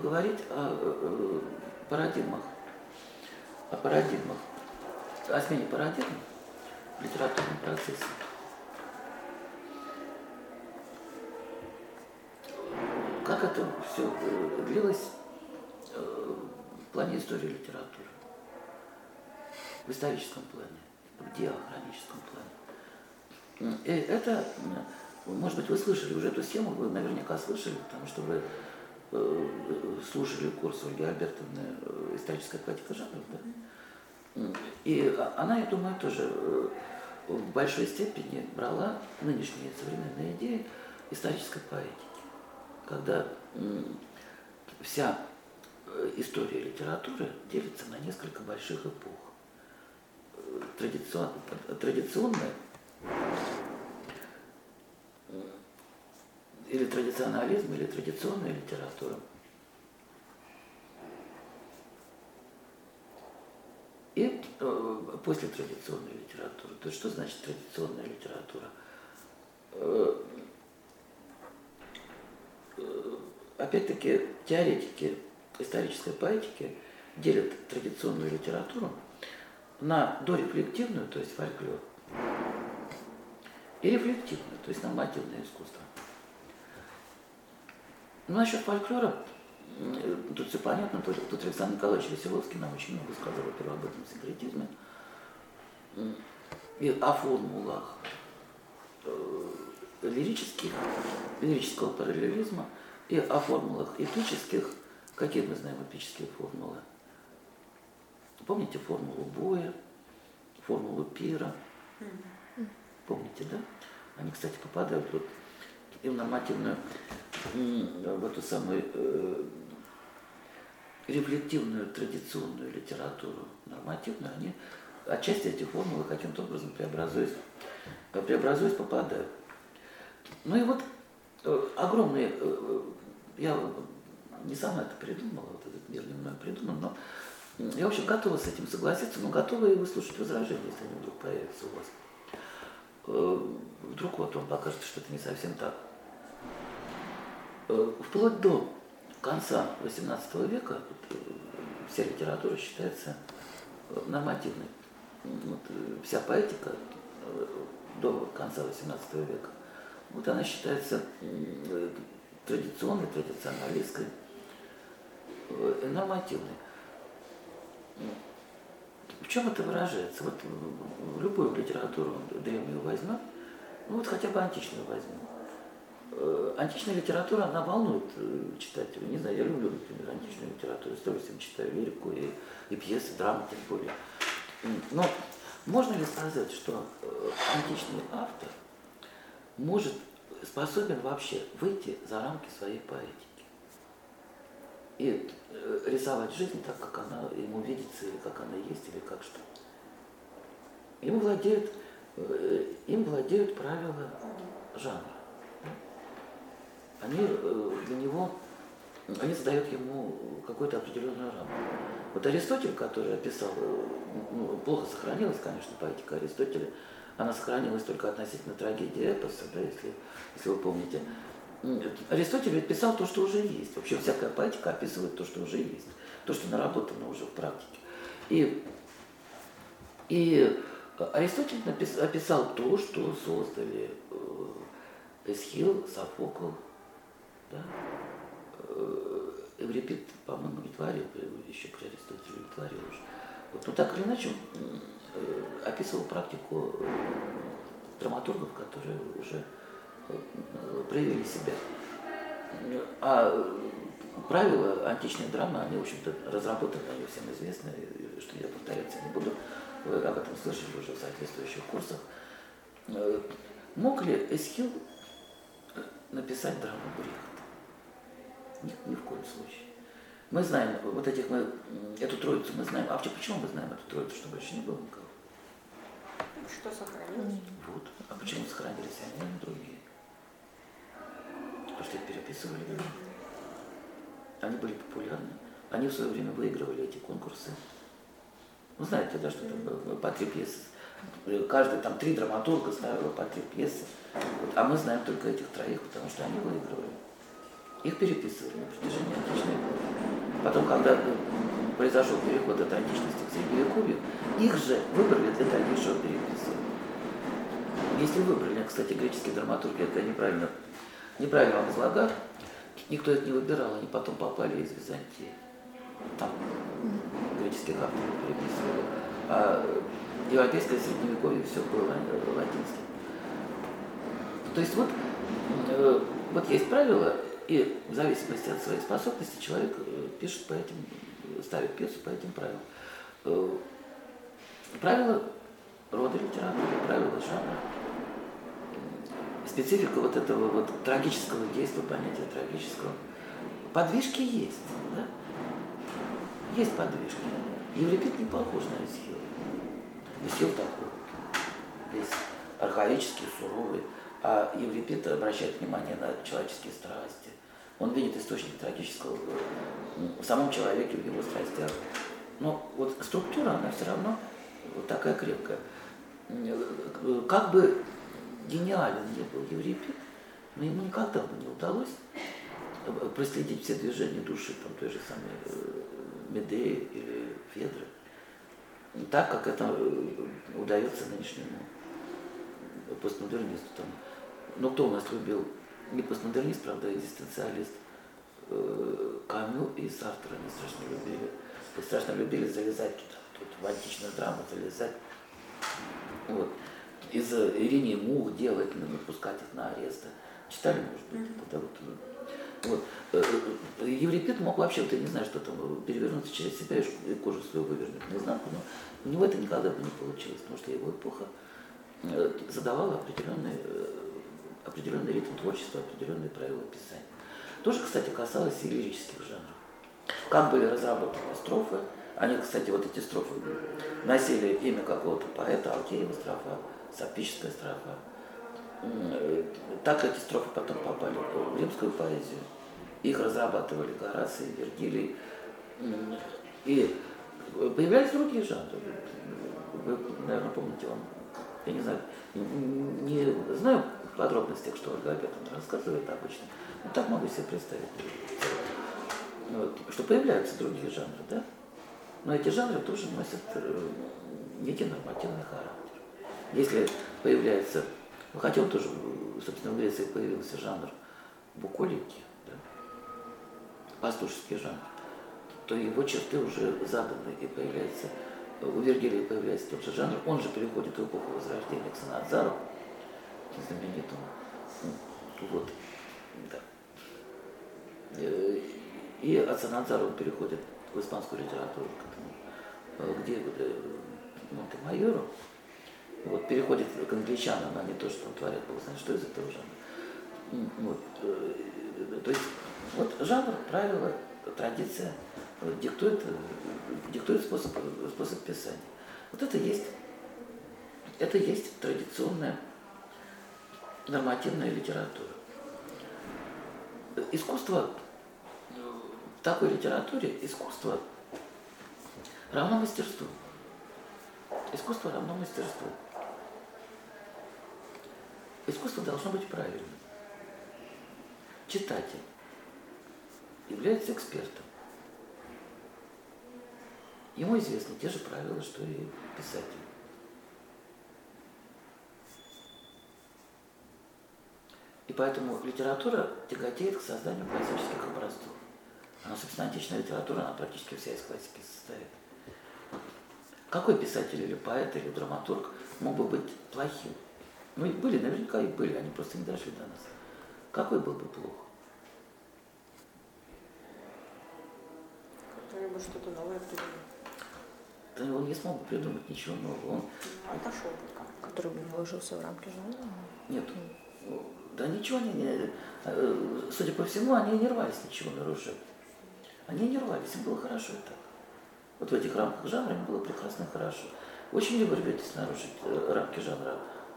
поговорить о парадигмах, о смене парадигм в литературном процессе. Как это все длилось в плане истории литературы, в историческом плане, в диахроническом плане. И это, может быть, вы слышали уже эту схему, вы наверняка слышали, потому что вы слушали курс Ольги Альбертовны «Историческая поэтика жанров», да? И она, я думаю, тоже в большой степени брала нынешние современные идеи исторической поэтики, когда вся история литературы делится на несколько больших эпох. Традиционная или традиционализм, или традиционная литература. И после традиционной литературы. То есть что значит традиционная литература? Опять-таки теоретики исторической поэтики делят традиционную литературу на дорефлективную, то есть фольклор, и рефлективную, то есть нормативное искусство. Ну, насчет фольклора, тут все понятно, тут Александр Николаевич Веселовский нам очень много сказал о первобытном синкретизме и о формулах лирического параллелизма и о формулах эпических. Какие мы знаем эпические формулы? Помните формулу боя, формулу пира? Помните, да? Они, кстати, попадают вот и в нормативную, в эту самую рефлективную традиционную литературу. Нормативную, они отчасти эти формулы каким-то образом преобразуясь попадают. Ну и вот огромные, я не сама это придумала, вот этот мир не мной придуман, но я, в общем, готова с этим согласиться, но готова и выслушать возражения, если они вдруг появятся у вас. Вдруг вот вам покажется, что это не совсем так. Вплоть до конца XVIII века вся литература считается нормативной. Вот, вся поэтика до конца XVIII века, вот она считается традиционной, традиционалистской, нормативной. В чем это выражается? Вот в любую литературу древнюю возьмем, ну вот хотя бы античную возьмем. Античная литература, она волнует читателя. Не знаю, я люблю, например, античную литературу, с удовольствием читаю лирику и пьесы, драмы тем более. Но можно ли сказать, что античный автор способен вообще выйти за рамки своей поэтики и рисовать жизнь так, как она ему видится, или как она есть, или как что? Им владеют правила жанра. Они для него, они задают ему какую-то определенную рамку. Вот Аристотель, который описал, плохо сохранилась, конечно, поэтика Аристотеля, она сохранилась только относительно трагедии эпоса, да, если вы помните. Аристотель ведь писал то, что уже есть. Вообще всякая поэтика описывает то, что уже есть, то, что наработано уже в практике. И Аристотель описал то, что создали Эсхил, Софокл, да? Эврипид, по-моему, не творил, еще при Аристотеле не творил уже. Вот, но так или иначе описывал практику драматургов, которые уже проявили себя. А правила античной драмы, они, в общем-то, разработаны, они всем известны, что я повторяться не буду. Вы об этом слышали уже в соответствующих курсах. Мог ли Эсхил написать драму Брехта? Ни в коем случае. Мы знаем, эту троицу мы знаем. А почему мы знаем эту троицу, что больше не было никого? Что сохранилось? Вот. А почему сохранились они, а не другие? Потому что их переписывали. Они были популярны. Они в свое время выигрывали эти конкурсы. Ну, знаете, да, что там было по 3 пьесы. Каждый там 3 драматурга ставила по 3 пьесы. Вот. А мы знаем только этих 3, потому что они выигрывали. Их переписывали на протяжении античной эпохи. Потом, когда произошел переход от античности к средневековью, их же выбрали для дальнейшего переписа. Если выбрали, кстати, греческие драматурги, это неправильно вам излагаю, никто их не выбирал, они потом попали из Византии. Там греческих авторов переписывали. А европейское средневековье все было латинским. То есть вот есть правила, и в зависимости от своей способности человек пишет по этим, ставит пьесу по этим правилам. Правила рода литературы, правила жанра. Специфика вот этого вот трагического действия, понятия трагического. Подвижки есть, да? Есть подвижки. Еврипид не похож на Эсхила. Эсхил такой, весь архаический, суровый, а Еврипид обращает внимание на человеческие страсти. Он видит источник трагического в самом человеке, в его страстях. Но вот структура, она все равно вот такая крепкая. Как бы гениален не был Еврипид, но ему никогда бы не удалось проследить все движения души там, той же самой Медеи или Федры, так, как это удается нынешнему постмодернисту. Там. Но кто у нас любил? Не постмодернист, правда, а экзистенциалист. Камю и Сартра они страшно любили. И страшно любили залезать тут в античную драму, залезать. Вот. Из Иринии Мух делать, напускать их на аресты. Читали, может быть, это вот. Еврипид мог вообще, я не знаю, что там, перевернуться через себя и кожу свою вывернуть наизнанку, но у него это никогда бы не получилось, потому что его эпоха задавала определенный ритм творчества, определенные правила писания. Тоже, кстати, касалось и лирических жанров. Как были разработаны строфы, они, кстати, вот эти строфы носили имя какого-то поэта, Алкеева строфа, сапфическая строфа. Так эти строфы потом попали в римскую поэзию. Их разрабатывали Гораций, Вергилий. И появлялись другие жанры. Вы, наверное, помните, я не знаю, не знаю подробностей, что Ольга Альбертовна рассказывает обычно, но так могу себе представить, вот, что появляются другие жанры, да? Но эти жанры тоже носят некий нормативный характер. Если появляется, хотя он тоже, собственно, в Греции появился жанр буколики, да? Пастушеский жанр, то его черты уже заданы, и появляется, у Вергилия появляется тот же жанр, он же переходит в эпоху Возрождения к Санадзару, знаменитому. Вот. Да. И от Санадзара он переходит в испанскую литературу, где Монте-Майору. Вот, переходит к англичанам, они тоже там творят, Бог знает, что из этого жанра. Вот. То есть вот жанр, правила, традиция диктует способ писания. Вот это есть традиционная нормативная литература. Искусство в такой литературе, искусство равно мастерству. Искусство равно мастерству. Искусство должно быть правильным. Читатель является экспертом. Ему известны те же правила, что и писателю. И поэтому литература тяготеет к созданию классических образцов. Она, собственно, античная литература, она практически вся из классики состоит. Какой писатель или поэт или драматург мог бы быть плохим? Ну, и были, наверняка и были, они просто не дошли до нас. Какой был бы плох? Который бы что-то новое придумал. Да он не смог бы придумать ничего нового. Он отошел бы как-то. Который бы не вложился в рамки жанра? Нет. Да ничего они не... Судя по всему, они не рвались ничего нарушать. Они не рвались, им было хорошо и так. Вот в этих рамках жанра им было прекрасно и хорошо. Очень ли вы рветесь нарушить рамки жанра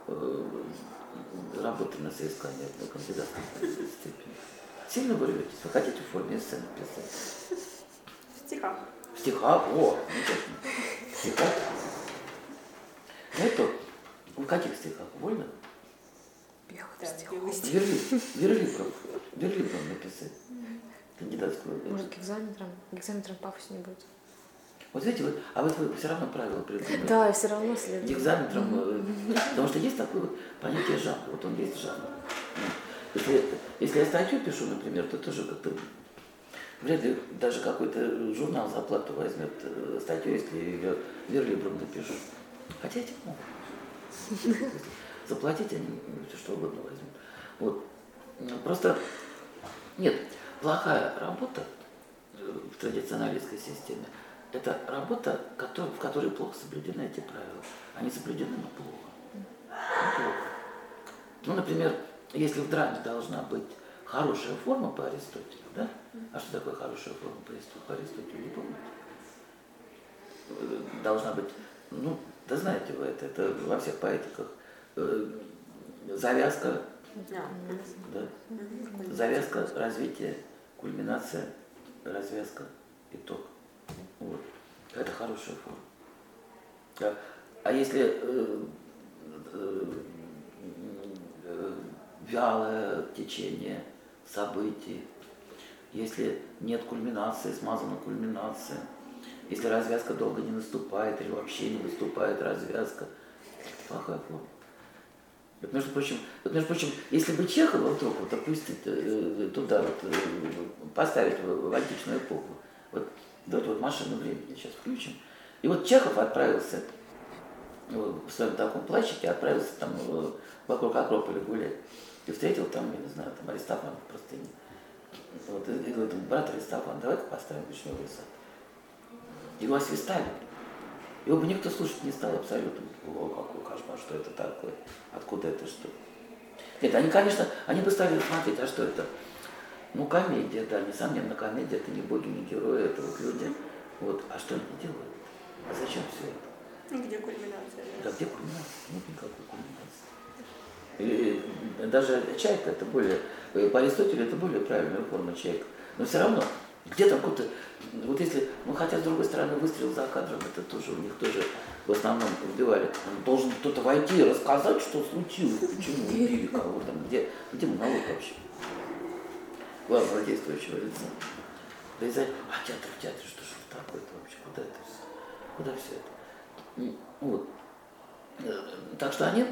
работы на соискание кандидатской степени? Сильно вы рветесь? Вы хотите в форме сцены писать? В стихах. В стихах? О, замечательно. В стихах. Ну это, в каких стихах? Вольно? Да, Белый стих. Верлибром написать. кандидатскую. Может, к экзаменам пафоснее будет. Вот видите, вот, а вот вы все равно правила придумали. Да, и все равно следует. Экзаменом, потому что есть такое вот понятие жанра, вот он есть жанр. Если я статью пишу, например, то тоже как-то вряд ли даже какой-то журнал за оплату возьмет статью, если я ее верлибром напишу. Хотя эти могут. Заплатить они все что угодно возьмут. Вот. Просто нет, плохая работа в традиционалистской системе – это работа, в которой плохо соблюдены эти правила. Они соблюдены, но плохо. Ну, плохо. Ну, например, если в драме должна быть хорошая форма по Аристотелю, да? А что такое хорошая форма по Аристотелю, не помните? Должна быть, ну, да знаете вы это во всех поэтиках, завязка, да? Завязка, развитие, кульминация, развязка, итог. Вот. Это хорошая форма. Да. А если вялое течение событий, если нет кульминации, смазана кульминация, если развязка долго не наступает или вообще не наступает развязка, это плохая форма. Это, между прочим, если бы Чехова вдруг вот опустить туда, вот, поставить в античную эпоху, вот, давайте вот машину времени сейчас включим, и вот Чехов отправился в своем таком плащике, отправился там вокруг Акрополя гулять, и встретил там, я не знаю, там Аристофана в простыне. Вот, и говорит, брат Аристофан, давай-ка поставим вишневый сад. Его освистали. Его бы никто слушать не стал абсолютно. О, какой кошмар, что это такое? Откуда это что? Нет, они, конечно, они бы стали смотреть, а что это? Ну, комедия, да, несомненно, комедия, это не боги, не герои, это вот люди. Вот, а что они делают? А зачем все это? Ну, где кульминация? Да где кульминация? Нет никакой кульминации. И даже чайка, это более, по Аристотелю это более правильная форма чайка. Но все равно, где там какой-то, вот если, ну хотя с другой стороны выстрел за кадром, это тоже у них тоже в основном убивали. Должен кто-то войти и рассказать, что случилось, почему убили кого-то, где монолог вообще главного действующего лица. Да и за... А театр, что же это такое-то вообще, куда это все? Куда все это? Вот. Так что они,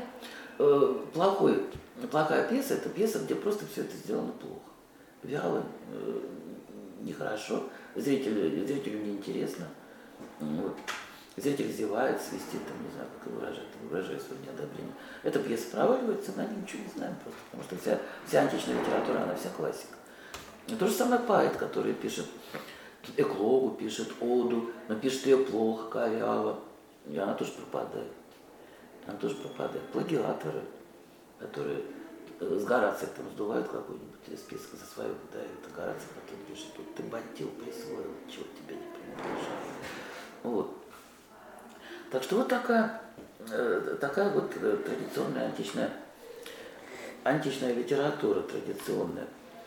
плохая пьеса, это пьеса, где просто все это сделано плохо. Вяло, нехорошо, зрителю неинтересно. Вот. Зритель зевает, свистит, там, не знаю, как выражает свое неодобрение. Эта пьеса проваливается, на ней ничего не знаем просто, потому что вся античная литература, она вся классика. И то же самое поэт, который пишет эклогу, пишет оду, но пишет ее плохо, коряво, и она тоже пропадает. Плагиаторы, которые с Горацием там сдувают какой-нибудь список за свою выдают, а Гораций потом пишет, тут ты бантил присвоил, чего тебе не принадлежало. Вот. Так что вот такая вот традиционная античная литература традиционная.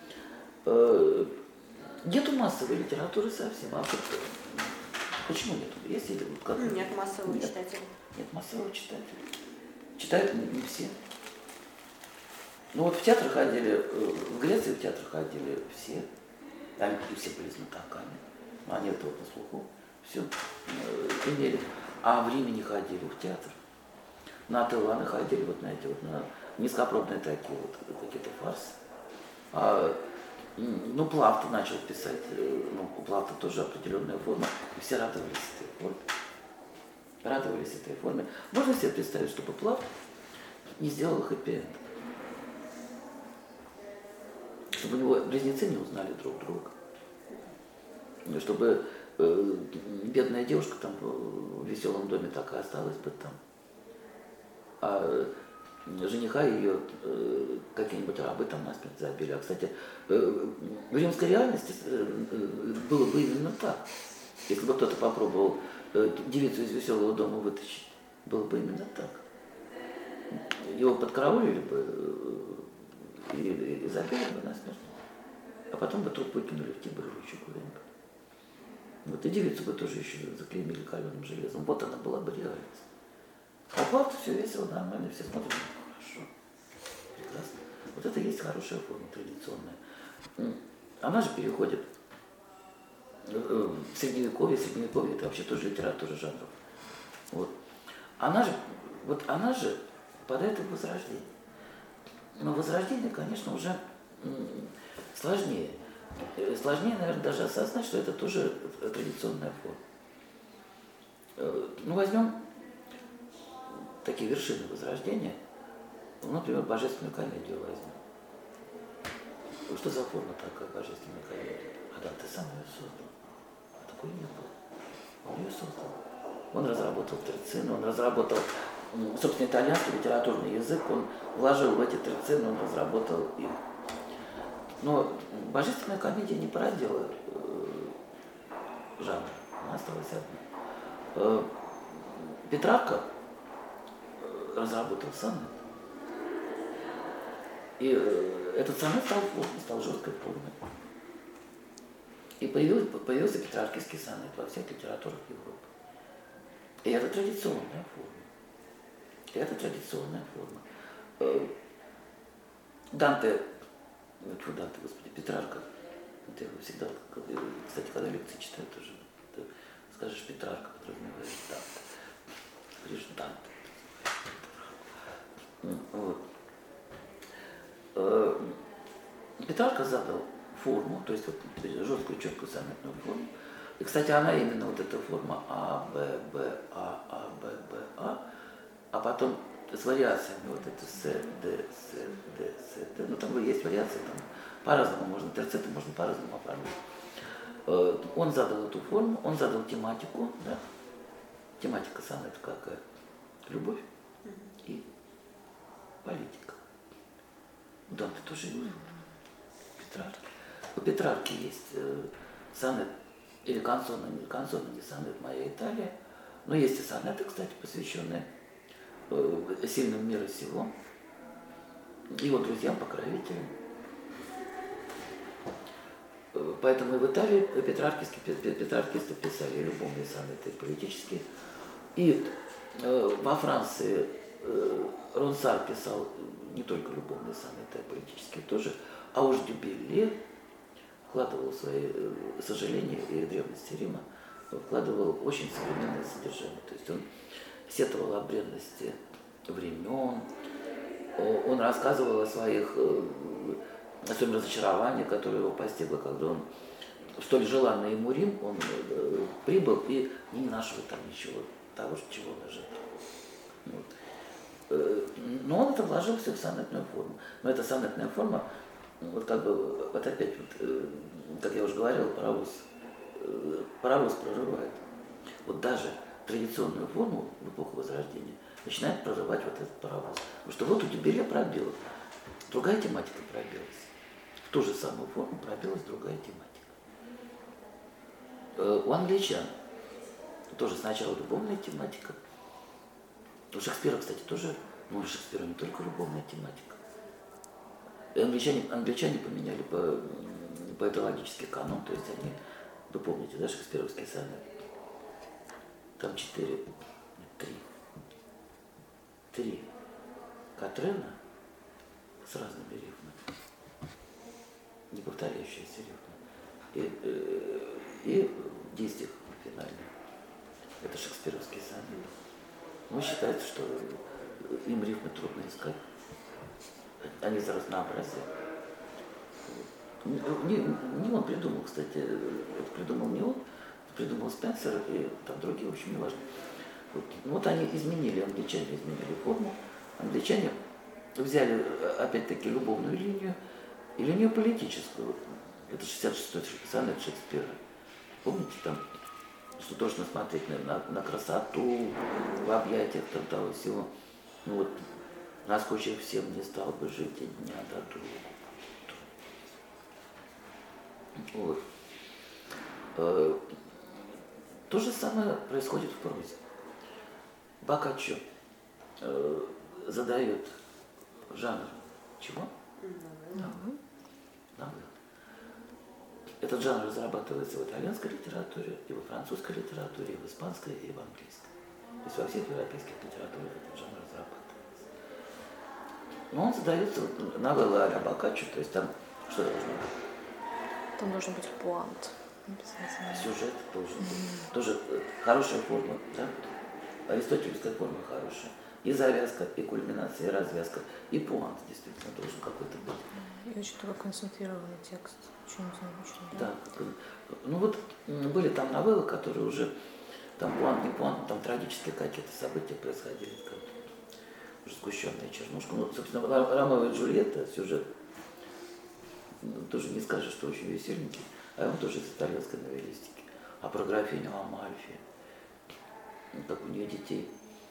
Нету массовой литературы совсем. А почему нету? Есть или вот как? Нет массового читателя. Нет массового читателя. Читают не все. Ну вот в театр ходили, в Греции в театр ходили все. Они все были знатоками. Они это вот на слуху все имели. А в Риме не ходили в театр. На Ателланы ходили вот на эти вот на низкопробные такие вот какие-то фарсы. Ну, Плавт начал писать, ну, у Плавта тоже определенная форма, и все радовались этой форме. Можно себе представить, чтобы Плавт не сделал хэппи-энд? Чтобы у него близнецы не узнали друг друга. Чтобы бедная девушка там в веселом доме так и осталась бы там. А жениха ее какие-нибудь рабы там насмерть забили. А, кстати, в римской реальности было бы именно так. Если бы кто-то попробовал девицу из веселого дома вытащить, было бы именно так. Его подкараулили бы и забили бы насмерть. А потом бы труп выкинули в Тибр еще куда-нибудь. Вот и девицу бы тоже еще заклеймили каленым железом. Вот она была бы реальность. А Плавт все весело, нормально, все смотрят, хорошо, прекрасно. Вот это и есть хорошая форма, традиционная. она же переходит в средневековье. Средневековье это вообще тоже литература жанров. Вот. Она же попадает в Возрождение. Но Возрождение, конечно, уже сложнее. Сложнее, наверное, даже осознать, что это тоже традиционная форма. Ну, возьмем такие вершины Возрождения. Ну, например, Божественную комедию возьмем. Что за форма такая Божественная комедия? Адам, ты сам ее создал. А такой не было. Он ее создал. Он разработал терцины, он разработал, собственно, итальянский литературный язык, он вложил в эти терцины, он разработал их. Но Божественная комедия не породила жанр, она осталась одна. Петрарка разработал сонет. И этот сонет стал жесткой формой. И появился петраркийский сонет во всех литературах Европы. И это традиционная форма. Данте, господи, Петрарка. Это я всегда, кстати, когда лекции читаю, тоже ты скажешь Петрарка, подразумеваешь Данте. Говоришь Данте. Вот. Петрарка задал форму, то есть вот жесткую, четкую сонетную форму. И, кстати, она именно вот эта форма А, Б, Б, А, Б, Б, а потом с вариациями вот это С, Д, С, Д, С, Д. Ну, там есть вариации, там по-разному можно, терцеты можно по-разному оформить. Он задал эту форму, он задал тематику, да? Тематика сонета какая? Любовь и политика. У Данте тоже есть. У Петрарки есть сонет, или канцоны, не сонет «Моя Италия». Но есть и сонеты, кстати, посвященные сильным мира сего, его друзьям, покровителям. Поэтому и в Италии петраркисты писали любовные сонеты, политические. И во Франции Ронсар писал не только любовные сонеты, а политические тоже. А уж Дюбелле вкладывал свои сожаления и древности Рима, вкладывал очень современное содержание. То есть он сетовал о бренности времен, он рассказывал о своем разочаровании, которое его постигло, когда он в столь желанный ему Рим, он прибыл и не нашел там ничего того, чего он ожидал. Вот. Но он это вложил все в сонетную форму. Но эта сонетная форма, вот как бы, вот опять, вот, как я уже говорил, паровоз прорывает. Вот даже традиционную форму в эпоху Возрождения начинает прорывать вот этот паровоз. Потому что вот у Дюбелле пробило, другая тематика пробилась. В ту же самую форму пробилась другая тематика. У англичан тоже сначала любовная тематика. У Шекспира, кстати, тоже, ну, у Шекспира не только любовная тематика. И англичане поменяли поэтологический канон, то есть они, вы помните, да, шекспировский сонет. Там три Катрена с разными рифмами, не повторяющиеся рифмы. И в действиях финальных. Это шекспировский сонет. Ну, считается, что им рифмы трудно искать. Они за разнообразие. Не он придумал, кстати, это придумал не он, придумал Спенсер и там другие, в общем, не важно. Вот они англичане изменили форму. Англичане взяли, опять-таки, любовную линию и линию политическую. Это 66-й сонет Шекспира. Помните, там, что должно смотреть на красоту, в объятиях там того всего. Ну вот, наскучив всем не стал бы жить и дня до друга. Вот. То же самое происходит в прозе. Боккаччо задает жанр чего? Новелл. Этот жанр разрабатывается в итальянской литературе, и во французской литературе, и в испанской, и в английской. То есть во всех европейских литературах этот жанр разрабатывается. Но он задается новелла а-ля Боккаччо, то есть там что должно быть? Там должен быть пуант. Обязательно. Сюжет должен быть. Тоже хорошая форма, да? Аристотелевская форма хорошая. И завязка, и кульминация, и развязка, и пуант действительно должен какой-то быть. И очень такой концентрированный текст. Очень необычный. Да. Ну вот были там новеллы, которые уже там пуант, не пуант, там трагические какие-то события происходили, как уже сгущенная чернушка. Ну, собственно, Ромео и Джульетта, сюжет, тоже не скажешь, что очень веселенький, а он тоже из итальянской новеллистики. А про графиню Амальфи, как у нее детей,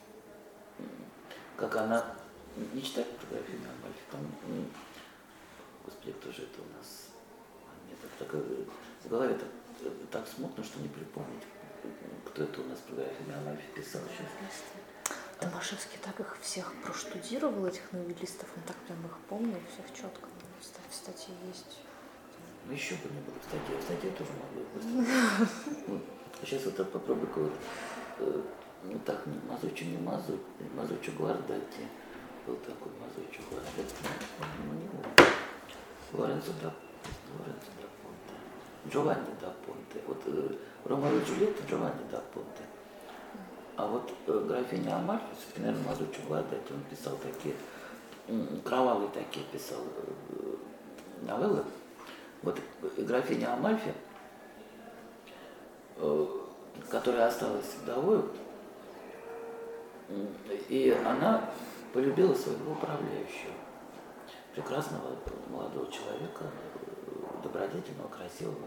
как она, не читали про графиню Амальфи, там, господи, кто же это у нас? Мне так в голове так смутно, что не припомнить, кто это у нас про графиню Амальфи писал сейчас. Томашевский так их всех проштудировал, этих новеллистов, он так прям их помнил, всех четко. В статье есть. Ну еще бы не было в статье тоже могло быть. Сейчас вот попробуй-ка вот, ну так, Мазуччо Гвардати. Был такой Мазуччо Гвардати. Ну, не он. Лоренцо да Понте. Джованни да Понте. Вот Ромео и Джульетта Джованни да Понте. А вот графиня Амальфи, наверное, Мазуччо Гвардати, он писал такие, кровавые такие писал новеллы. Вот графиня Амальфи, которая осталась вдовой, и она полюбила своего управляющего, прекрасного молодого человека, добродетельного, красивого,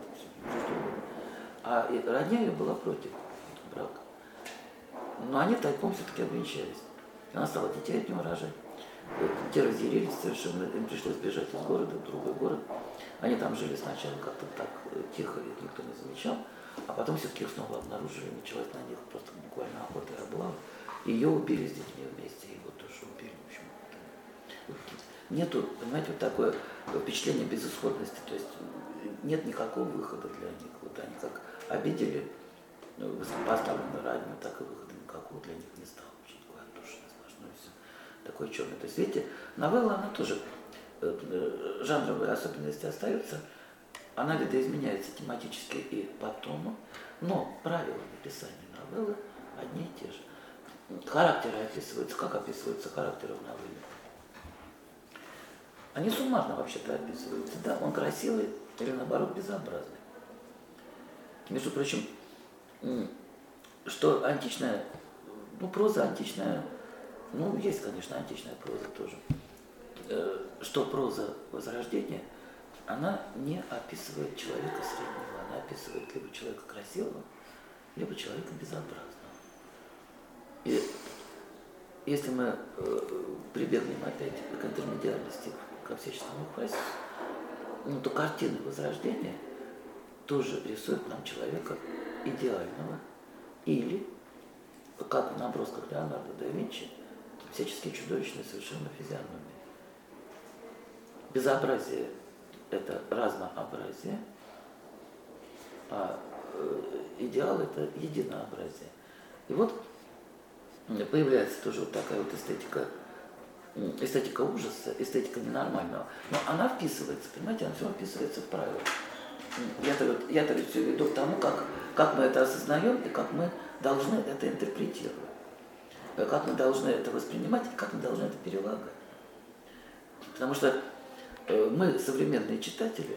а родня ее была против брака. Но они тайком все-таки обвенчались. Она стала детей от него рожать. Те разъярились совершенно, им пришлось бежать из города в другой город. Они там жили сначала как-то так тихо, их никто не замечал, а потом все-таки их снова обнаружили, началась на них просто буквально охота и облава. Ее убили с детьми вместе, его тоже убили. В общем, нету, понимаете, вот такое впечатление безысходности, то есть нет никакого выхода для них. Вот они как обидели высокопоставленную родню, так и выхода никакого для них не стало. Очень такое отдушное, сплошное все. Такое черное. То есть, видите, новелла, она тоже, жанровые особенности остаются, она видоизменяется тематически и по тону, но правила написания новеллы одни и те же. Характеры описываются, как описываются характеры в новелле. Они суммарно вообще-то описываются. Да, он красивый или наоборот безобразный. Между прочим, что античная, ну проза античная, ну есть, конечно, античная проза тоже, что проза Возрождения, она не описывает человека среднего, она описывает либо человека красивого, либо человека безобразного. И если мы прибегнем опять к интермедиальности, ко всяческому фразе, ну, то картины Возрождения тоже рисуют нам человека идеального или, как в набросках Леонардо да Винчи, всячески чудовищные совершенно физиономии. Безобразие – это разнообразие, а идеал – это единообразие. И вот появляется тоже вот такая вот эстетика ужаса, эстетика ненормального. Но она вписывается, понимаете, она все вписывается в правила. Я-то ведь все веду к тому, как мы это осознаем и как мы должны это интерпретировать. Как мы должны это воспринимать и как мы должны это перелагать. Потому что мы, современные читатели,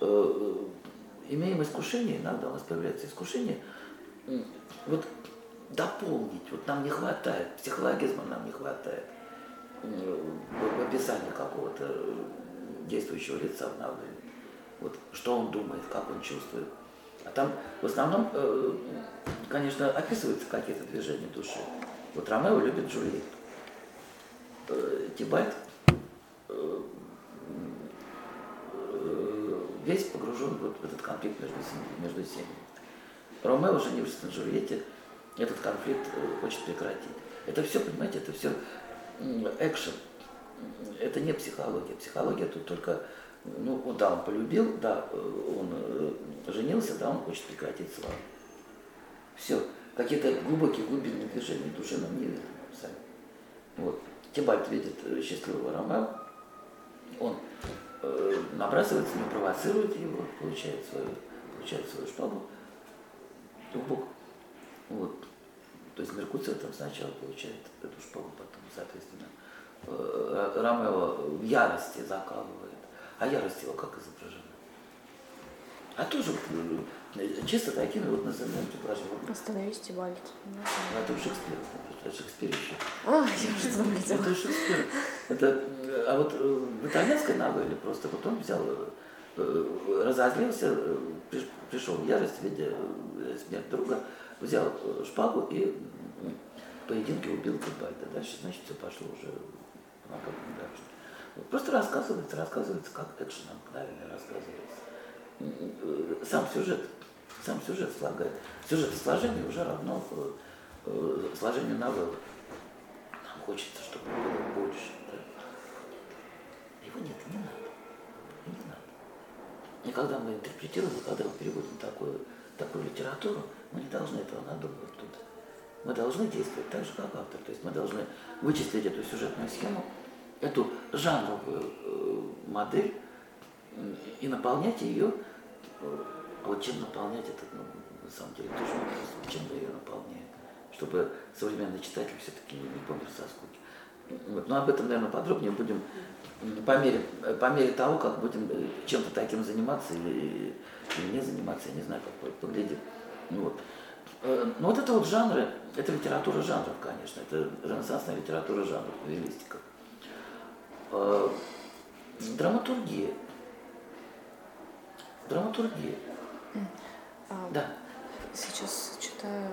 имеем искушение, иногда у нас появляется искушение, вот дополнить, вот нам не хватает, психологизма нам не хватает в описании какого-то действующего лица в новелле. Вот что он думает, как он чувствует. А там в основном, конечно, описываются какие-то движения души. Вот Ромео любит Джульетту. Тибальт весь погружен вот в этот конфликт между семьями. Ромео, женившись на Джульетте, этот конфликт хочет прекратить. Это все, понимаете, это все экшен. Это не психология. Психология тут только, ну, да, он полюбил, да, он женился, да, он хочет прекратить славу. Все. Какие-то глубокие глубинные движения души нам не видны сами. Вот. Тибальт видит счастливого Ромео, он набрасывается, не провоцирует его, получает свою шпагу в бок. Вот. То есть Меркуций там сначала получает эту шпагу, потом, соответственно, Ромео в ярости закалывает. А ярость его как изображена? А тоже чисто такими вот называем предложениями. Остановись, Тибальт. Это у Шекспира. Это Шекспир еще. А, я уже заметила. Это у Шекспира. А вот в итальянской новелле просто вот он взял, разозлился, пришел в ярость, видя смерть друга, взял шпагу и в поединке убил Тибальта. Дальше, значит, все пошло уже дальше. Вот просто рассказывается, как экшен обыкновенно рассказывается. Сам сюжет слагает. Сюжет сложение уже равно сложению новеллы. Нам хочется, чтобы было больше. Да? Его нет, не надо. Не надо. И когда мы интерпретируем, когда мы переводим такую литературу, мы не должны этого надумывать тут. Мы должны действовать так же, как автор. То есть мы должны вычислить эту сюжетную схему, эту жанровую модель и наполнять ее. А вот чем наполнять это, на самом деле, тоже вопрос, чем мы ее наполняем, чтобы современный читатель все-таки не помер со скуки. Вот. Но об этом, наверное, подробнее будем по мере того, как будем чем-то таким заниматься или не заниматься, я не знаю, как поглядим. Вот. Но вот это вот жанры, это литература жанров, конечно, это ренессансная литература жанров, новеллистика. Драматургия. Да. Сейчас читаю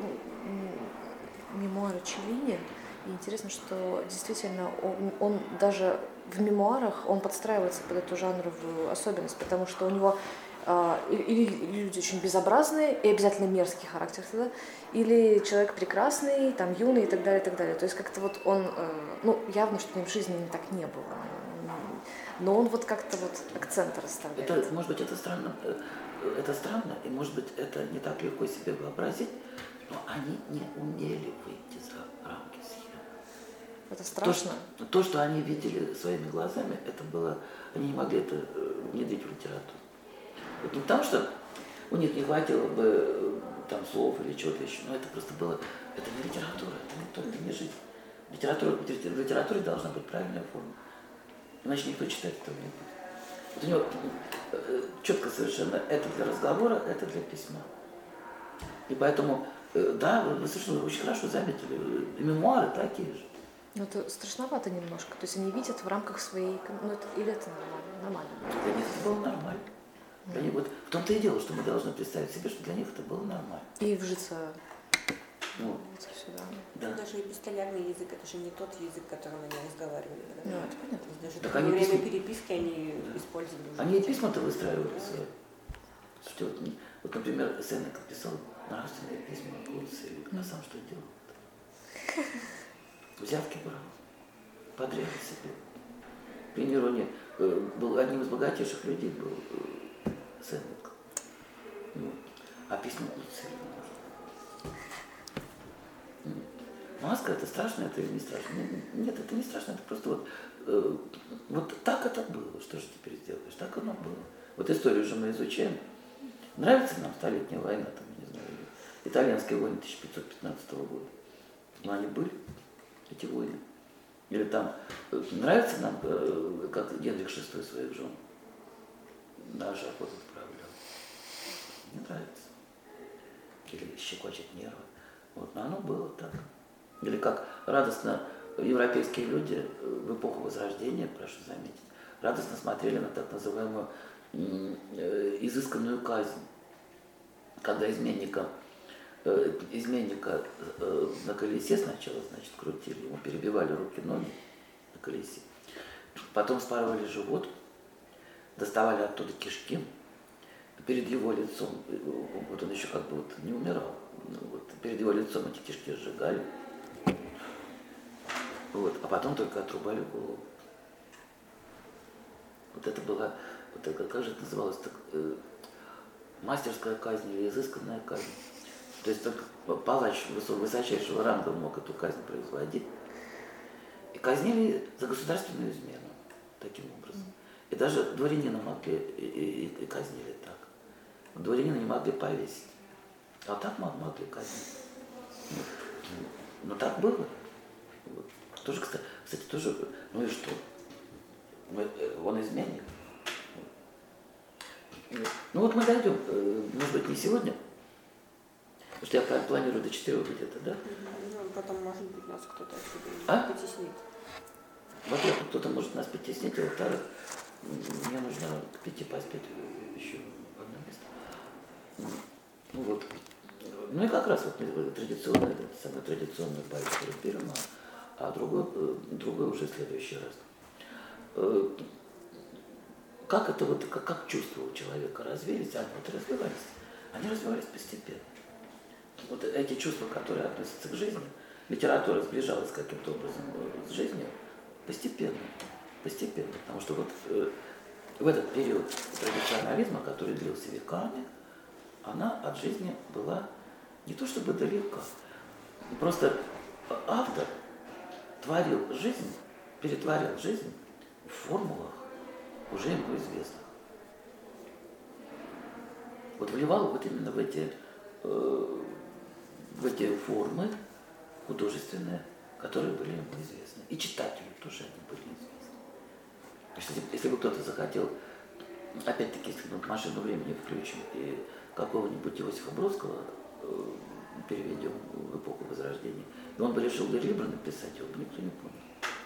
мемуары Челлини, и интересно, что действительно он даже в мемуарах он подстраивается под эту жанровую особенность, потому что у него или люди очень безобразные и обязательно мерзкий характер тогда, или человек прекрасный, там юный и так далее, и так далее. То есть как-то вот он, явно, что в жизни не так не было. Но он вот как-то вот акценты расставляет. Это, может быть, это странно, и, может быть, это не так легко себе вообразить, но они не умели выйти за рамки схемы. Это страшно. То, что они видели своими глазами, это было, они не могли это внедрить в литературу. Вот не потому, что у них не хватило бы там слов или чего-то еще, но это просто было, это не литература, это не жизнь. В литературе должна быть правильная форма. Иначе никто читать этого не будет. Вот у него четко совершенно это для разговора, это для письма. И поэтому, да, вы совершенно очень хорошо заметили, мемуары такие же. Ну это страшновато немножко. То есть они видят в рамках своей... или это нормально? Для них это было нормально. Для них, вот в том-то и дело, что мы должны представить себе, что для них это было нормально. И вжиться сюда. Да. Даже эпистолярный язык, это же не тот язык, которым они разговаривали. Ну, это понятно. Даже так во время переписки они использовали. Они и письма-то выстраивали свои. Слушайте, вот, например, Сенека писал нравственные письма Луцию, а сам что делал? Взятки брал, подряд себе. К примеру, был одним из богатейших людей был Сенека. А письма Луцию. Маска это страшно, это или не страшно? Нет, это не страшно, это просто вот так это было. Что же теперь сделаешь? Так оно было. Вот историю же мы изучаем. Нравится нам Столетняя война, там, не знаю, итальянские войны 1515 года. Но они были, эти войны. Или там, нравится нам, как Генрих VI своих жен на охоту отправлял? Не нравится. Или щекочет нервы. Вот, но оно было так. Или как радостно европейские люди в эпоху Возрождения, прошу заметить, радостно смотрели на так называемую изысканную казнь, когда изменника на колесе сначала, значит, крутили, ему перебивали руки, ноги на колесе, потом спарывали живот, доставали оттуда кишки, перед его лицом, вот он еще как бы вот не умирал, вот, перед его лицом эти кишки сжигали, вот, а потом только отрубали голову. Вот это была, вот это, как же это называлось, так, мастерская казнь или изысканная казнь. То есть только палач высочайшего ранга мог эту казнь производить. И казнили за государственную измену таким образом. И даже дворянина могли и казнили так. Дворянина не могли повесить. А так могли казнить. Но так было. Вот. Тоже, кстати, тоже, ну и что? Он изменник. Ну вот мы дойдем, может быть, не сегодня, потому что я планирую до 4 где-то, да? Ну, потом, может быть, нас кто-то отсюда потеснит. Во-первых, кто-то может нас потеснить, а во-вторых, мне нужно к 5 поспеть еще в одно место. Ну вот. Ну и как раз вот традиционный, самый традиционный бай перед пиром, а другой уже в следующий раз. Как это вот, как чувства у человека развились, они развивались постепенно. Вот эти чувства, которые относятся к жизни, литература сближалась каким-то образом с жизнью постепенно, потому что вот в этот период традиционализма, который длился веками, она от жизни была не то чтобы далека, просто автор творил жизнь, перетворял жизнь в формулах, уже ему известных. Вот вливал вот именно в эти формы художественные, которые были ему известны. И читателю тоже они были известны. То есть, если бы кто-то захотел, опять-таки, если мы машину времени включим и какого-нибудь Иосифа Бродского переведем в эпоху Возрождения, и он бы решил Либра написать, его бы никто не понял.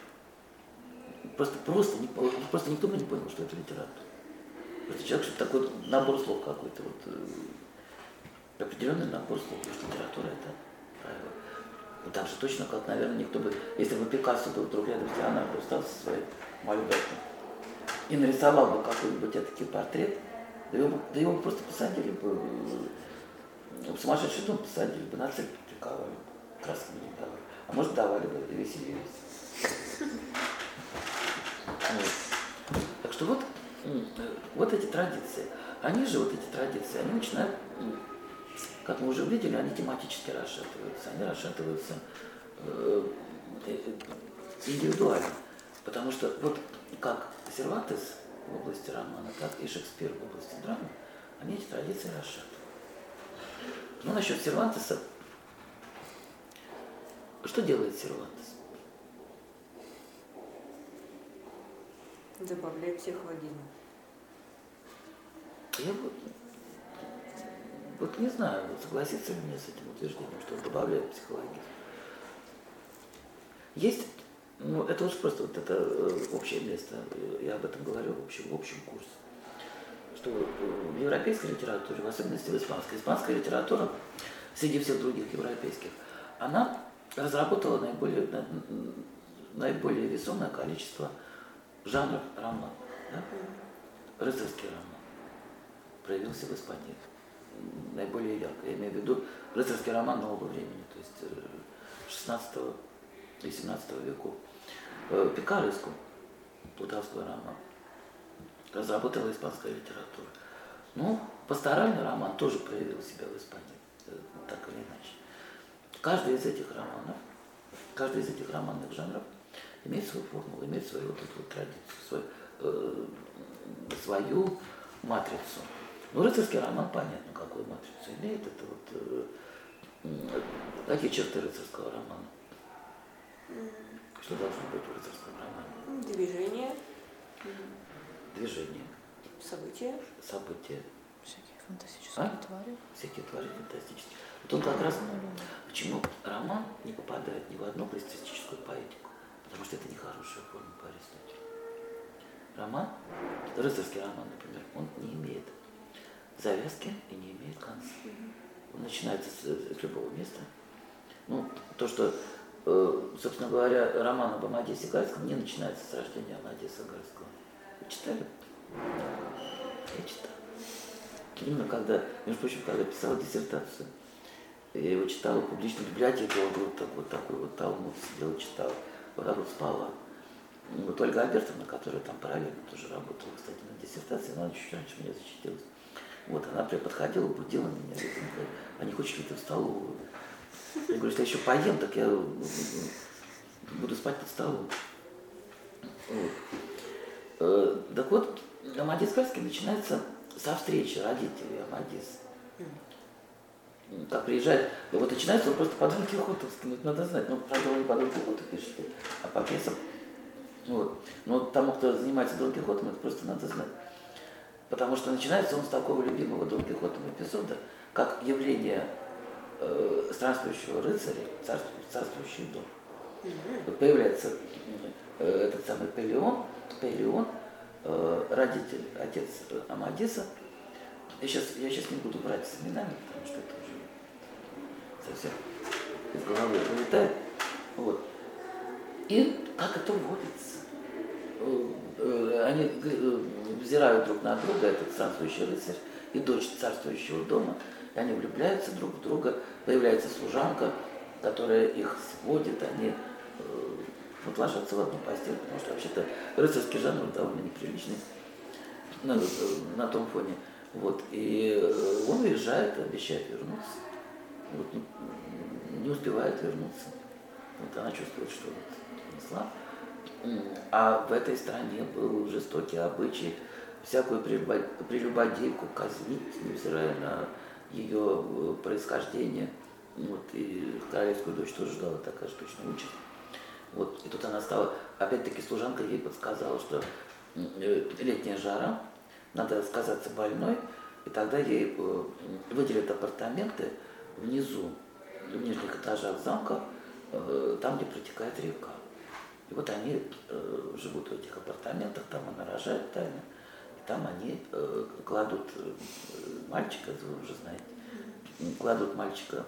Просто никто бы не понял, что это литература. Просто человек, что такой набор слов какой-то, вот, определенный набор слов, потому что литература это правило. И так же точно, как, наверное, никто бы, если бы Пикассо был вдруг рядом с Леонардо, встал со своей Мольбертом и нарисовал бы какой-нибудь этакий портрет, да его просто посадили бы, в сумасшедший дом посадили бы, на цепь приковали, красными не давали. А может, давали бы, и веселились. Так что вот эти традиции, они начинают, как мы уже видели, они тематически расшатываются индивидуально. Потому что вот как Сервантес в области романа, так и Шекспир в области драмы, они эти традиции расшатывают. Ну, насчет Сервантеса, что делает Сервантес? Добавляет психологизм. Я вот не знаю, согласиться ли мне с этим утверждением, что он добавляет психологизм. Есть, ну это уж просто вот это общее место, я об этом говорю в общем курсе, что в европейской литературе, в особенности в испанская литература, среди всех других европейских, она разработала наиболее весомое количество жанров романа. Да? Рыцарский роман проявился в Испании наиболее ярко. Я имею в виду рыцарский роман нового времени, то есть 16 и 17 веков. Пикареску, плутовской роман, разработала испанская литература. Ну, пасторальный роман тоже проявил себя в Испании, так или иначе. Каждый из этих романных жанров имеет свою формулу, имеет свою вот эту вот традицию, свою матрицу. Ну, рыцарский роман, понятно, какую матрицу имеет. Это вот какие черты рыцарского романа? Что должно быть в рыцарском романе? Движение. События. Всякие фантастические твари. Всякие твари фантастические. Вот он как раз, почему роман не попадает ни в одну классицистическую поэтику? Потому что это нехорошая форма по Аристотелю. Роман, рыцарский роман, например, он не имеет завязки и не имеет конца. Он начинается с любого места. Ну, то, что, собственно говоря, роман об Амадисе Гальском не начинается с рождения Амадиса Гальского. Вы читали? Я читал. Именно между прочим, когда писал диссертацию, я его читала в публичной библиотеке, вот такой вот талмуд сидел и читал, вот так вот спала. Вот Ольга Альбертовна, которая там параллельно тоже работала, кстати, на диссертации, она чуть раньше меня защитилась. Вот, она прям подходила, будила меня, говорит, а не хочешь ли ты в столовую? Я говорю, если я еще поем, так я буду спать под столом. Вот. Так вот, Амадис Кальский начинается со встречи родителей Амадиса. Как приезжает, и вот начинается он просто по Дон Кихотовски, ну, это надо знать, ну, правда, он не по Дон Кихоту пишет, а по пьесам. Вот. Но тому, кто занимается Дон Кихотом, это просто надо знать. Потому что начинается он с такого любимого Дон Кихотом эпизода, как явление странствующего рыцаря, царствующий дом. Вот появляется этот самый Пелион, родитель, отец Амадиса. Я сейчас не буду брать с именами, потому что это уже совсем из головы вылетает. Вот. И как это вводится? Они взирают друг на друга, этот странствующий рыцарь и дочь царствующего дома, и они влюбляются друг в друга, появляется служанка, которая их сводит, они вот ложатся в одну постель, потому что вообще-то рыцарский жанр довольно неприличный на том фоне. Вот. И он уезжает, обещает вернуться. Вот, не успевает вернуться. Вот она чувствует, что вот слаб. А в этой стране был жестокий обычай всякую прелюбодейку казнить, невзирая на ее происхождение. Вот, и королевскую дочь тоже ждала такая же точно участь. Вот, и тут она стала, опять-таки служанка ей подсказала, что летняя жара, надо сказаться больной, и тогда ей выделят апартаменты внизу, в нижних этажах замка, там, где протекает река. И вот они живут в этих апартаментах, там она рожает тайно, и там они кладут мальчика, вы уже знаете, кладут мальчика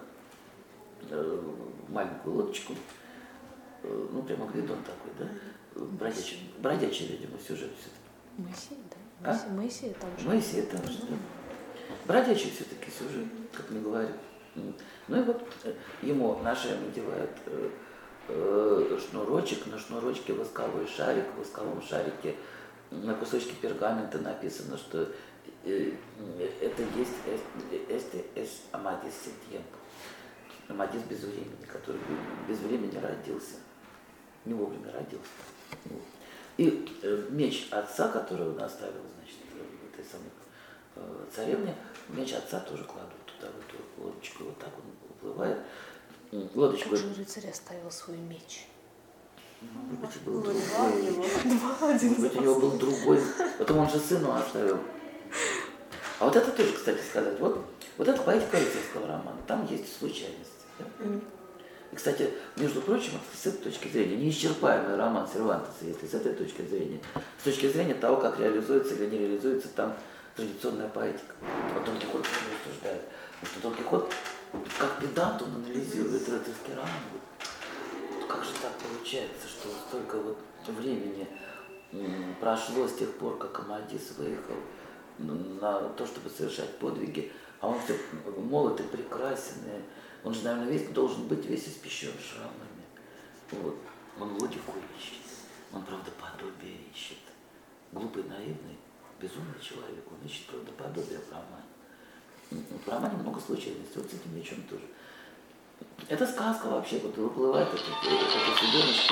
в маленькую лодочку, ну прямо Гвидон такой, да, бродячий, видимо, сюжет все-таки. Моисей, да? Моисей там же. Моисей там же, да. Бродячий все-таки сюжет, как мы говорим. Ну и вот ему на шею надевают шнурочек, на шнурочке восковой шарик, в восковом шарике на кусочке пергамента написано, что это есть Амадис Сетьемко. Амадис без времени, который без времени родился, не вовремя родился. И меч отца, который он оставил, значит, в этой самой царевне, меч отца тоже кладут туда, в эту лодочку, вот так он уплывает. Лодочку. Как же рыцарь оставил свой меч? Может быть, был Два другой. у него. Может быть, у него был другой. Потом он же сыну оставил. А вот это тоже, кстати сказать, вот это поэтика рыцарского романа. Там есть случайности. Да? И, кстати, между прочим, с этой точки зрения, неисчерпаемый роман Сервантеса, если с этой точки зрения, с точки зрения того, как реализуется или не реализуется там традиционная поэтика. Вот Дон Кихот не рассуждает. Потому что Дон Кихот, как педант, он анализирует рыцарский роман. Вот как же так получается, что столько вот времени прошло с тех пор, как Амадис выехал на то, чтобы совершать подвиги, а он все молод и прекрасен, и он же, наверное, должен быть весь испещрен шрамами. Вот. Он логику ищет, он правдоподобие ищет. Глупый, наивный, безумный человек, он ищет правдоподобие в романе. В романе много случайностей, вот с этим мечом тоже. Это сказка вообще, вот выплывает это суденышко.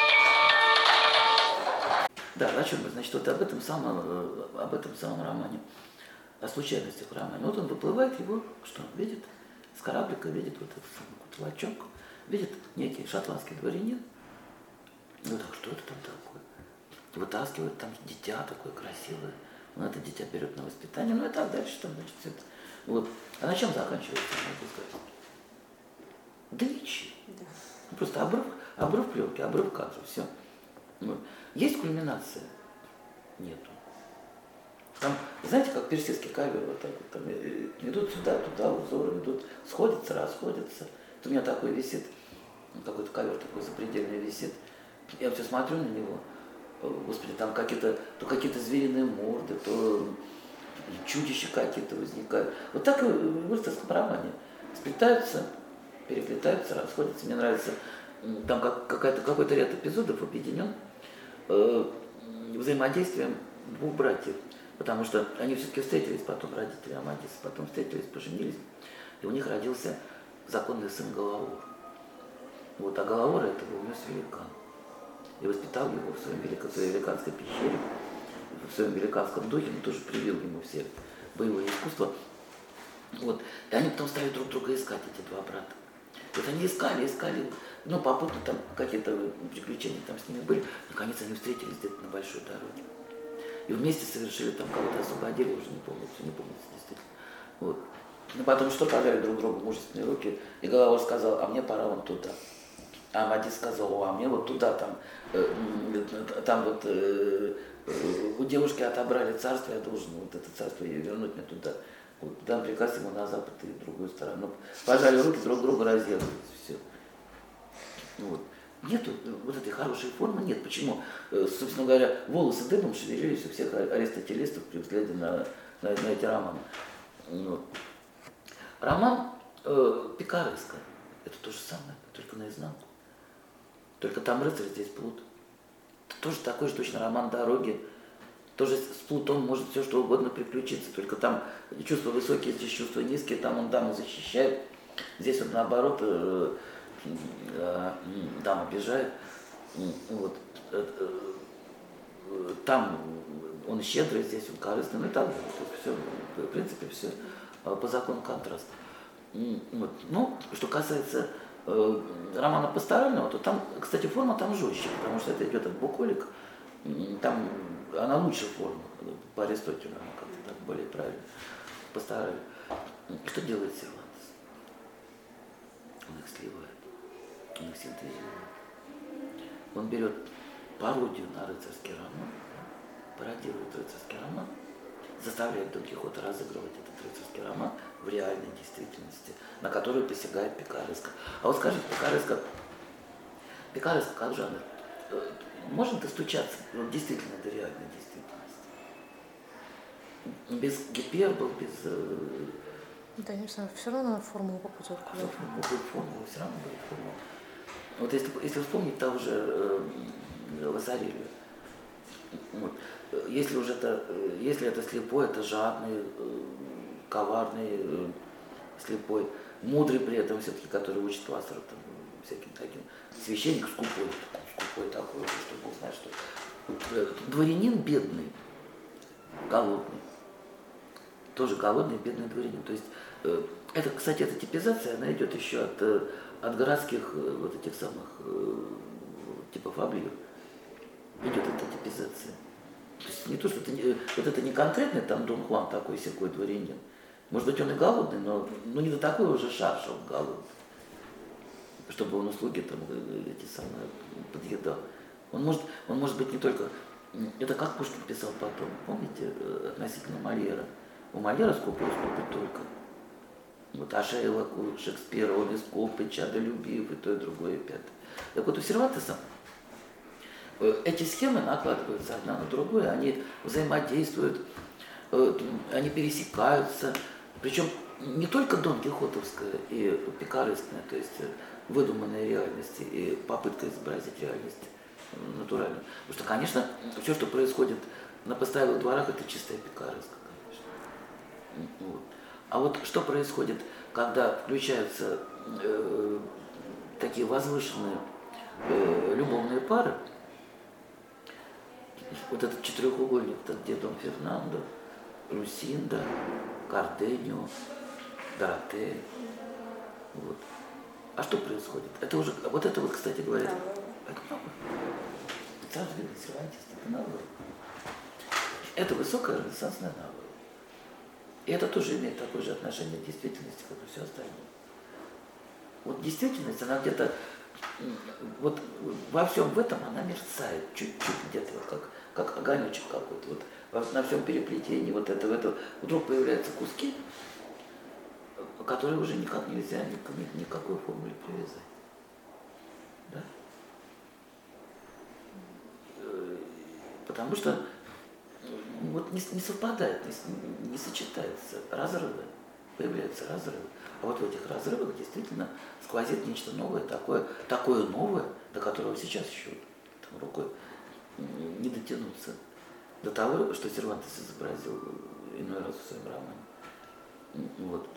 Да, о чем мы? Значит, вот об этом самом романе, о случайностях в романе. Вот он выплывает, его, что он видит, с кораблика видит вот этот самый кулачок, видит некий шотландский дворянин. Ну так, что это там такое? Вытаскивает там дитя такое красивое. Он это дитя берет на воспитание, ну и так дальше там, значит, все это. Вот. А на чем заканчивается, можно сказать? Да ничего. Да. Просто обрыв пленки, обрыв кадра, все. Вот. Есть кульминация? Нету. Там, знаете, как персидский ковер, вот так вот, там идут сюда, туда, узоры идут, сходятся, расходятся. Вот у меня такой висит, какой-то ковер такой запредельный висит. Я все смотрю на него, господи, там то какие-то звериные морды, то чудища какие-то возникают. Вот так и в рыцарском романе. Сплетаются, переплетаются, расходятся. Мне нравится, там какой-то ряд эпизодов объединен взаимодействием двух братьев. Потому что они все-таки встретились потом, родители Амадиса, потом встретились, поженились, и у них родился законный сын Галаур. Вот, а Галаур это был унес великан. И воспитал его в своей великанской пещере. в своем великанском духе, но тоже привил ему все боевые искусства. Вот. И они потом стали друг друга искать, эти два брата. Вот они искали, ну, попутно там какие-то приключения там с ними были. Наконец они встретились где-то на большой дороге. И вместе совершили, там кого-то освободили, уже не помню, все не помнится действительно. Вот. Ну, потом что пожали друг другу мужественные руки, и Галаваш сказал, а мне пора вон туда. А Амадис сказал, а мне вот туда, там вот у девушки отобрали царство, я должен вот это царство ей вернуть мне туда. Вот, дам приказ ему на запад и в другую сторону. Пожали руки, друг друга разъехались, все. Вот. Нету вот этой хорошей формы, нет. Почему? Собственно говоря, волосы дыбом шевелились у всех аристотелистов при взгляде на эти романы. Вот. Роман пикареска. Это то же самое, только наизнанку. Только там рыцарь, здесь плут. Это тоже такой же точно роман дороги. Тоже с плутом может все что угодно приключиться. Только там чувства высокие, здесь чувства низкие, там он даму защищает. Здесь он наоборот дам обижает. Вот. Там он щедрый, здесь он корыстный, ну и так далее. Все, в принципе, все по закону контраста. Вот. Ну, что касается романа пасторального, то там, кстати, форма там жестче, потому что это идет от буколик. Там она лучше форма, по Аристотелю она как-то так более правильно пасторальная. Что делает Сервантес? Он их сливает, он их синтезирует. Он берет пародию на рыцарский роман, пародирует рыцарский роман, заставляет Дон Кихота разыгрывать этот рыцарский роман в реальной действительности, на которую посягает пикареска. А вот скажите, пикареска как жанр, может достучаться вот, действительно до реальной действительности? Без гипербол, без... Да, не знаю, все равно формулу попадет куда-то. Формула, все равно будет формула. Вот если вспомнить того же Лассарилью, вот, если это слепой, это жадный, коварный, слепой, мудрый при этом все-таки, который учит пасторов там, всяким таким, священник скупой такой, что Бог знает, что дворянин бедный, голодный, тоже голодный, бедный дворянин. То есть это, кстати, эта типизация, она идет еще от городских вот этих самых типов облив. Идет эта типизация. То есть не то, что вот это не конкретный там Дон Хуан такой секой дворянин. Может быть, он и голодный, но не до такой уже шар, что он голодный. Чтобы он услуги там эти самые подъедал. Он может быть не только... Это как Пушкин писал потом, помните, относительно Мольера. У Мольера скупой только. Вот а Шейлок у Шекспира, он и скупый, чадолюбив, и то, и другое, и пятое. Так вот у Сервантеса эти схемы накладываются одна на другую, они взаимодействуют, они пересекаются. Причем не только Дон Кихотовская и пикарескная, то есть выдуманная реальность и попытка изобразить реальность натуральную. Потому что, конечно, все, что происходит на постоялых дворах, это чистая пикареска, конечно. Вот. А вот что происходит, когда включаются такие возвышенные любовные пары, вот этот четырехугольник, где Дон Фернандо, Лусинда, Карденио, Доротея. Вот. А что происходит? Это уже, вот это вот, кстати говоря, это новое. Сразу видно, Сервантес, это новое. Это высокая ренессансная новелла. И это тоже имеет такое же отношение к действительности, как и все остальное. Вот действительность, она где-то, вот во всем в этом она мерцает, чуть-чуть где-то, вот как огонечек какой-то. Вот на всем переплетении вот этого вдруг появляются куски, которые уже никак нельзя никакой формуле привязать. Да? Потому что вот не совпадает, не сочетается. Разрывы, появляются разрывы. А вот в этих разрывах действительно сквозит нечто новое, такое новое, до которого сейчас еще там, рукой не дотянуться. До того, что Сервантес изобразил иной раз в своем романе. Вот.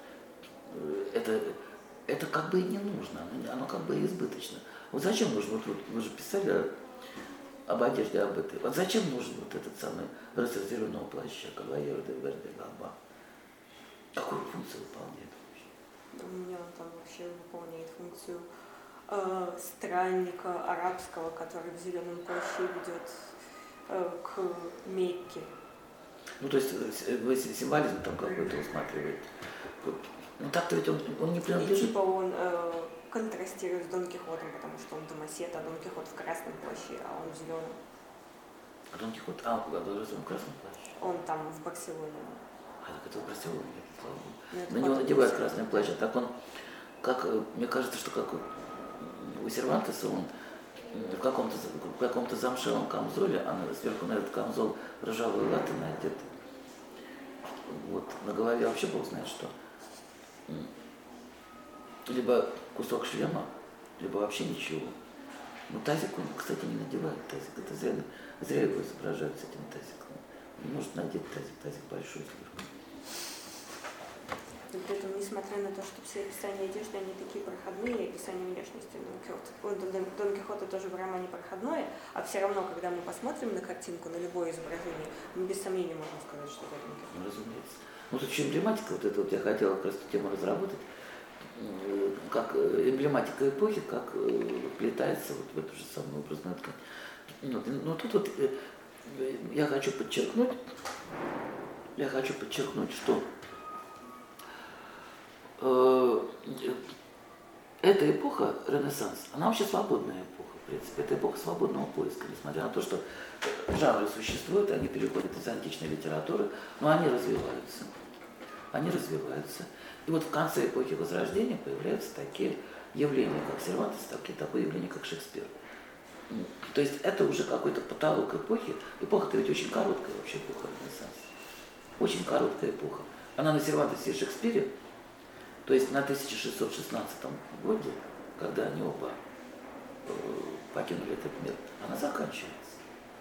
Это как бы и не нужно, оно как бы и избыточно. Вот зачем нужно? Вот вы же писали об одежде, об этой. Вот зачем нужен вот этот самый рыцарь зеленого плаща, кавалер де Верде Габа? Какую функцию выполняет вообще? У меня он там вообще выполняет функцию странника арабского, который в зеленом плаще ведет к Мекке. Ну, то есть вы символизм там какой-то усматриваете. Ну, так-то ведь он не И принадлежит. типа он контрастирует с Дон Кихотом, потому что он домосед, а Дон Кихот в красном плаще, а он в зеленом. А Дон Кихот, он в красном плаще? Он там в Барселоне. А так это в Барселоне, слава богу. Нет, На него потом надевают все. красный плащ, а так он, как, мне кажется, что как у Сервантеса он в каком-то замшелом камзоле, а сверху на этот камзол ржавые латы надеты. Вот, на голове вообще бог знает что. Либо кусок шлема, либо вообще ничего. Ну, тазик он, кстати, не надевает тазик. Это зря его изображают с этим тазиком. Не может надеть тазик большой слишком. И при этом, несмотря на то, что все описания одежды, они такие проходные, описания внешности Дон Кихота тоже в романе проходное, а все равно, когда мы посмотрим на картинку, на любое изображение, мы без сомнения можем сказать, что это Дон Кихот. Ну, разумеется. Ну, тут еще эмблематика, вот это вот я хотела как раз эту тему разработать, как эмблематика эпохи, как вплетается вот в эту же самую образную ткань. Но тут вот я хочу подчеркнуть, что эта эпоха, Ренессанс, она вообще свободная эпоха, в принципе. Это эпоха свободного поиска, несмотря на то, что жанры существуют, они переходят из античной литературы, но они развиваются. И вот в конце эпохи Возрождения появляются такие явления, как Сервантес, такое явление, как Шекспир. То есть это уже какой-то потолок эпохи. Эпоха-то ведь очень короткая вообще эпоха Ренессанса. Очень короткая эпоха. Она на Сервантесе и Шекспире, то есть на 1616 годе, когда они оба покинули этот мир, она заканчивается.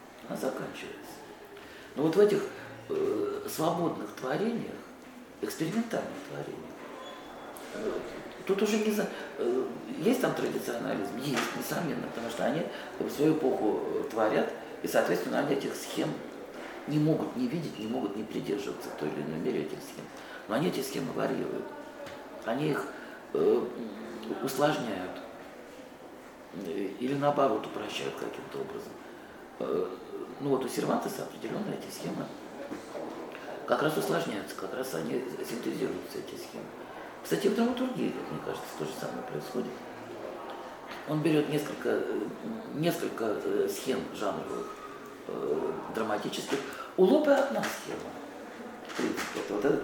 Но вот в этих свободных творениях, экспериментальных творениях, тут уже не знаю, есть там традиционализм? Есть, несомненно, потому что они в свою эпоху творят, и, соответственно, они этих схем не могут не видеть, не могут не придерживаться в той или иной мере этих схем. Но они эти схемы варьируют. Они их усложняют или наоборот упрощают каким-то образом. Ну вот у Сервантеса определенно эти схемы как раз усложняются, как раз они синтезируются, эти схемы. Кстати, в драматургии, как мне кажется, то же самое происходит. Он берет несколько схем жанровых, драматических. У Лопе одна схема. В принципе, это вот этот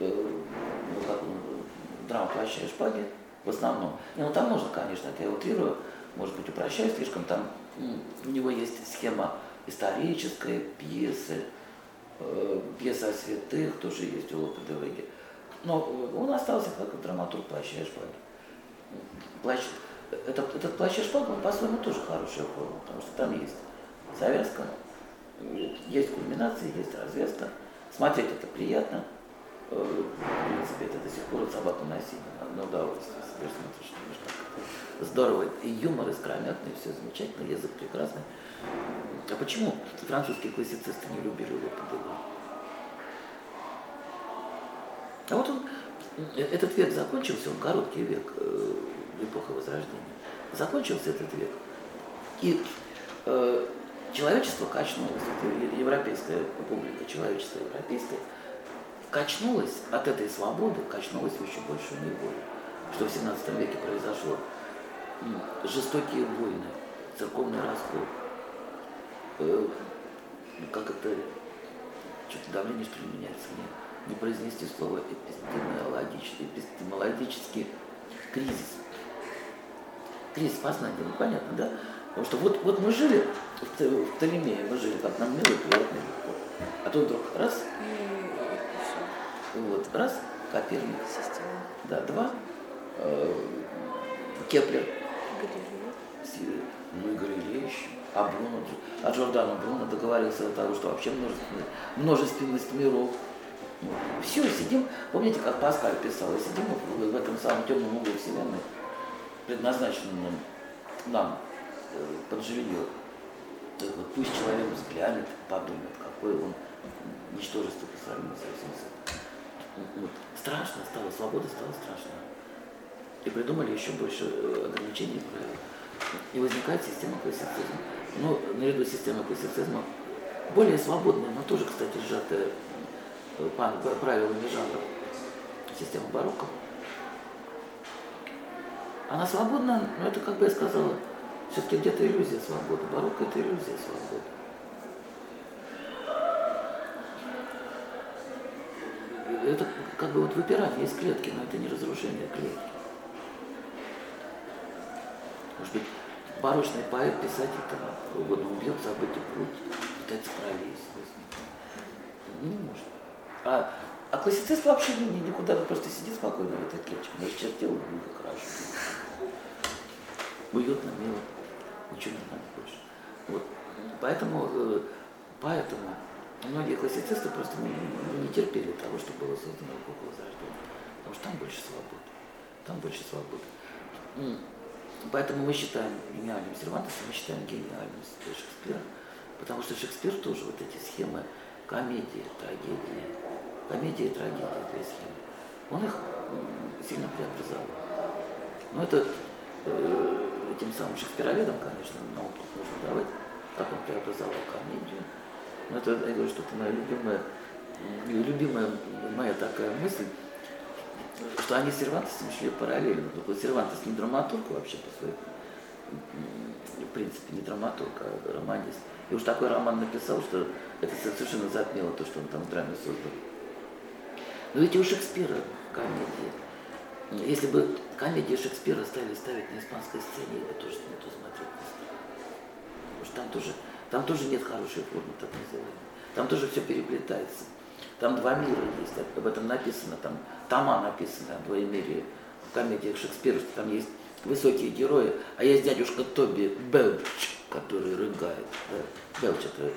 драма «Плаща и шпаги» в основном. Ну там можно, конечно, это я утрирую, может быть, упрощаю слишком, там у него есть схема историческая, пьесы, пьеса о святых тоже есть у Лопе де Веги. Но он остался как драматург «Плаща и шпаги». Этот «Плащ и шпага», он по-своему тоже хорошая форма, потому что там есть завязка, есть кульминация, есть развязка. Смотреть это приятно. В принципе, это до сих пор собаку носить на удовольствие. Себе смотришь, как здорово. И юмор искрометный, все замечательно, язык прекрасный. А почему французские классицисты не любили Лопе де Веги? А вот этот век закончился, он короткий век, эпоха Возрождения. Закончился этот век. И человечество качнулось, европейская публика, человечество европейское, качнулось от этой свободы, качнулось в еще большую неволю. Что в 17 веке произошло? Жестокие войны, церковный раскол. Как это, что-то давление, что ли, меняется, не произнести слово эпистемологический кризис. Кризис познания, ну понятно, да? Потому что вот мы жили в Птолемее, мы жили как нам мило, приятно, легко. А тут вдруг раз, Коперник, да, 2, Кеплер, ну и Галилей еще, а Джордано Бруно договорился до того, что вообще множественность миров. Все, сидим, помните, как Паскаль писал, сидим в этом самом темном углу Вселенной, предназначенном нам под жилье. Вот пусть человек взглянет, подумает, какое он ничтожество по сравнению со всем этим. Вот. Страшно стало, свобода стала страшна. И придумали еще больше ограничений и правил. И возникает система классицизма. Ну, наряду с системой классицизма более свободная, но тоже, кстати, сжатая правилами жанра система барокко. Она свободна, но это, как бы я сказала, все-таки где-то иллюзия свободы. Барокко – это иллюзия свободы. Это как бы вот выпирание из клетки, но это не разрушение клетки. Может быть, барочный поэт, писатель, там, угодно убьет, забытый путь, пытается пролезть. Не может. А классицист вообще никуда, просто сидит спокойно в этой клетке. Даже чертил, как хорошо. Уютно, мило. Ничего не надо больше. Вот. Поэтому многие классицисты просто не терпели того, что было создано эпоху Возрождения. Потому что там больше свободы. Там больше свободы. Поэтому мы считаем гениальным Сервантеса, мы считаем гениальным Шекспира. Потому что Шекспир тоже вот эти схемы комедии, трагедии, две схемы. Он их сильно преобразовал. Но это этим самым шекспироведам, конечно, много нужно давать, как он преобразовал комедию. Но это, я говорю, что это моя любимая моя такая мысль, что они с Сервантесом шли параллельно. Только Сервантес не драматург вообще по своей, в принципе, не драматург, а романист. И уж такой роман написал, что это совершенно затмело то, что он там в драме создал. Но ведь и у Шекспира комедии. Если бы комедии Шекспира стали ставить на испанской сцене, я бы тоже не то смотреть не стал. Потому что там тоже нет хорошей формы, так называемой. Там тоже все переплетается. Там два мира есть, об этом написано, там тома написаны о двоемирии в комедиях Шекспира, что там есть высокие герои, а есть дядюшка Тоби Белч, который рыгает. Да? Белч это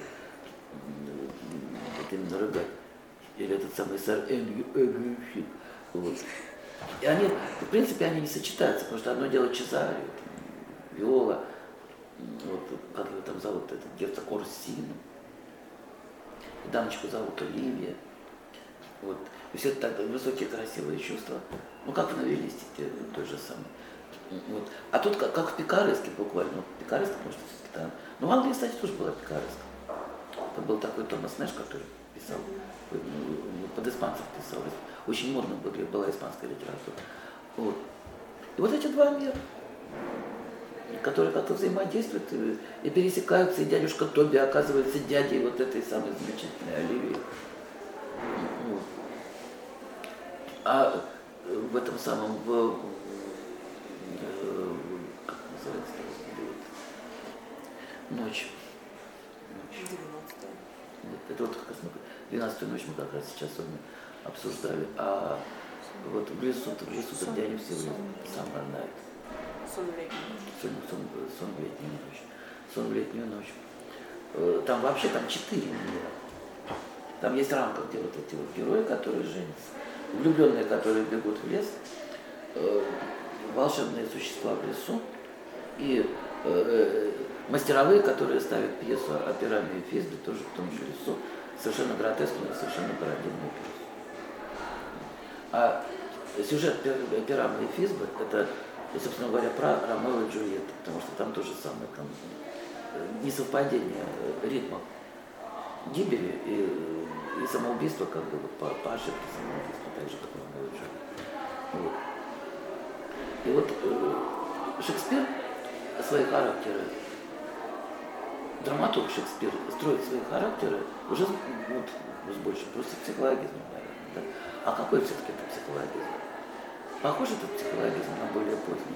именно рыгать. Или этот самый сэр Эндрю Эгрифит. Вот. И они, в принципе, они не сочетаются, потому что одно дело Чезарио, Виола, вот, как его там зовут, этот герцог Орсино, дамочку зовут Оливия. Вот. И все это так, высокие красивые чувства. Ну, как в новеллистике, той же самой. Вот. А тут как в пикареске буквально. Ну, пикареска, может, все-таки там. Ну, в Англии, кстати, тоже была пикареска. Это был такой Томас Нэш, который писал, под испанцев писал. Очень модно была испанская литература. Вот. И вот эти два мира, которые как-то взаимодействуют и пересекаются, и дядюшка Тоби оказывается дядей вот этой самой замечательной Оливии. Вот. А в этом самом, как называется, ночь. 90-е. Вот, это вот как раз 12-ю ночь мы как раз сейчас с вами обсуждали. А вот в лесу, где они все были, Summer Night. Сон в летнюю ночь. Сон в летнюю ночь. Там вообще 4 мира. Там есть рамка, где вот эти вот герои, которые женятся, влюбленные, которые бегут в лес, волшебные существа в лесу и мастеровые, которые ставят пьесу о Пираме и Физбе, тоже в том же лесу, совершенно гротескную, совершенно пародийную пьесу. А сюжет Пирамы и Физбы – это, собственно говоря, про Ромео и Джульетту, потому что там то же самое, там несовпадение ритмов гибели и самоубийства, как бы по ошибке самоубийства, так же, как Ромео и Джульетта. Вот. И вот Шекспир свои характеры, драматург Шекспир строит свои характеры уже вот, с большим просто психологизмом, наверное. Да? А какой все-таки это психологизм? Похож этот психологизм на более поздний.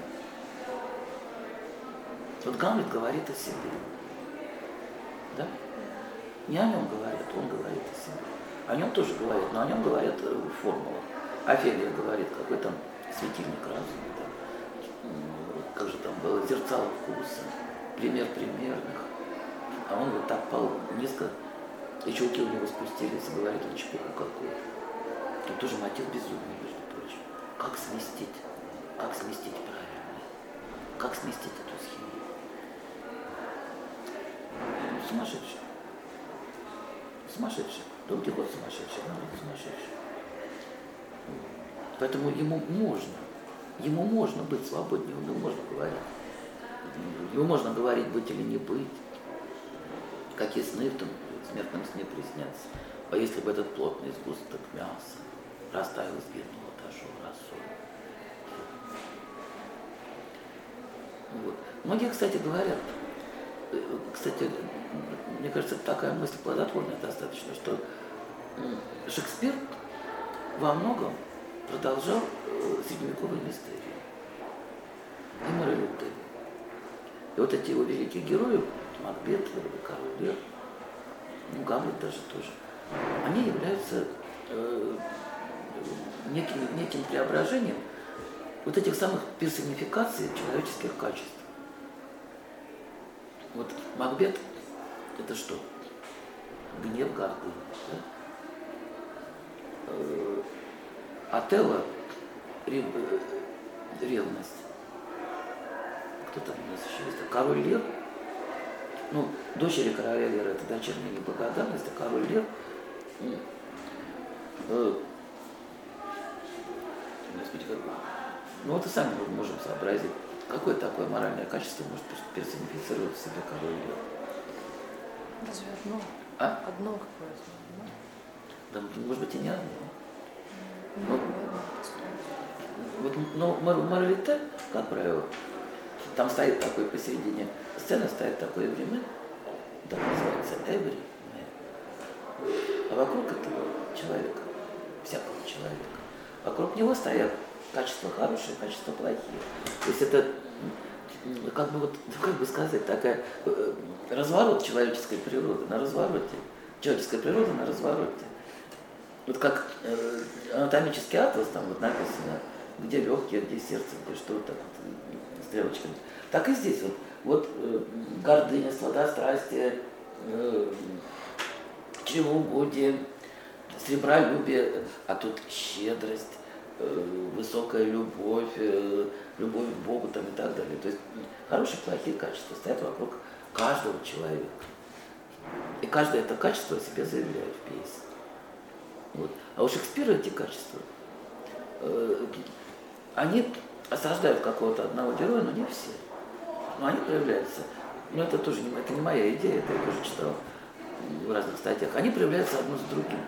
Вот Гамлет говорит о себе. Да? Не о нем говорят, он говорит о себе. О нем тоже говорят, но о нем говорят в формулах. Офелия говорит, какой там светильник разума, да? Как же там было, зерцало вкуса, пример примерных. А он вот так пал низко, и чулки у него спустились, и говорит он чепуху какую-то. Это тоже мотив безумный, между прочим. Как сместить правильно? Как сместить эту схему? сумасшедший. Сумасшедший. Дон Кихот сумасшедший, Гамлет сумасшедший. Поэтому ему можно быть свободнее, ему можно говорить. Ему можно говорить, быть или не быть. Какие сны в том смертном сне приснятся. А если бы этот плотный сгусток мяса растаял, сгинул, отошел росой. Вот. Многие, кстати, говорят, мне кажется, такая мысль плодотворная достаточно, что Шекспир во многом продолжал средневековые мистерии. И Маргариты. И вот эти его великие герои, Макбет, Король Лир, Гамлет даже тоже, они являются неким преображением вот этих самых персонификаций человеческих качеств. Вот Макбет – это что? Гнев, гордыня. Да? Отелло – ревность. Кто там у нас еще есть? Король Лир. Ну, дочери короля Лира – это дочерняя неблагодарность, а король Лир Господи, ну вот и сами мы можем сообразить, какое такое моральное качество может персонифицировать в себе король Лир. Разве одно? А? Одно какое-то. Да, может быть, и не одно. Ну, вот, но Маргарита, как правило, там стоит такой посередине сцены, стоит такое время, так называется Эври, а вокруг этого человека, всякого человека, вокруг него стоят качества хорошие, качества плохие. То есть это, как бы сказать, такая разворот человеческой природы на развороте. Человеческая природа на развороте. Вот как анатомический атлас, там вот написано, где легкие, где сердце, где что, так вот, стрелочками. Так и здесь вот гордыня, сладострастие, чревоугодие, сребролюбие, а тут щедрость, высокая любовь, любовь к Богу там, и так далее. То есть хорошие, плохие качества стоят вокруг каждого человека. И каждое это качество о себе заявляет в пьесе. Вот. А у Шекспира эти качества, они осаждают какого-то одного героя, но не все. Но они проявляются. Но это тоже это не моя идея, это я тоже читал в разных статьях. Они проявляются одно с другим.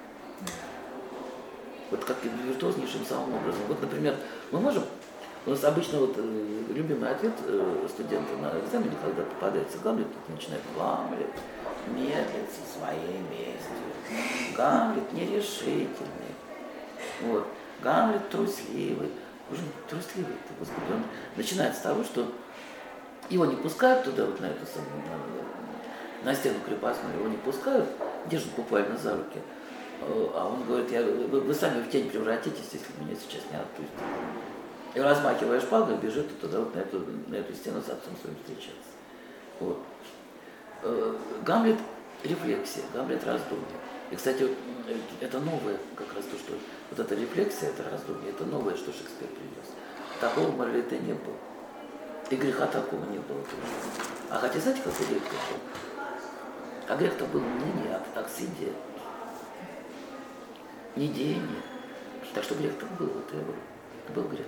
Вот как и виртуознейшим самым образом. Вот, например, у нас обычно любимый ответ студента на экзамене, когда попадается Гамлет, тут начинает Гамлет медлит со своей местью. Гамлет нерешительный. Вот. Гамлет трусливый. Уже трусливый-то, Господи, он начинает с того, что его не пускают туда, вот на эту самую, на стену крепостную, его не пускают, держат буквально за руки. А он говорит, вы сами в тень превратитесь, если меня сейчас не отпустите. И размахивая шпагой, бежит туда, вот на эту стену с отцом своим встречаться. Вот. Гамлет рефлексия, Гамлет раздумье. И, кстати, это новое, как раз то, что вот эта рефлексия, это раздумье, это новое, что Шекспир принес. Такого в Маргарите не было. И греха такого не было тоже. А хотя, знаете, какой грех был? А грех-то был не аксидия, не деяние. Так что грех-то был, это был грех.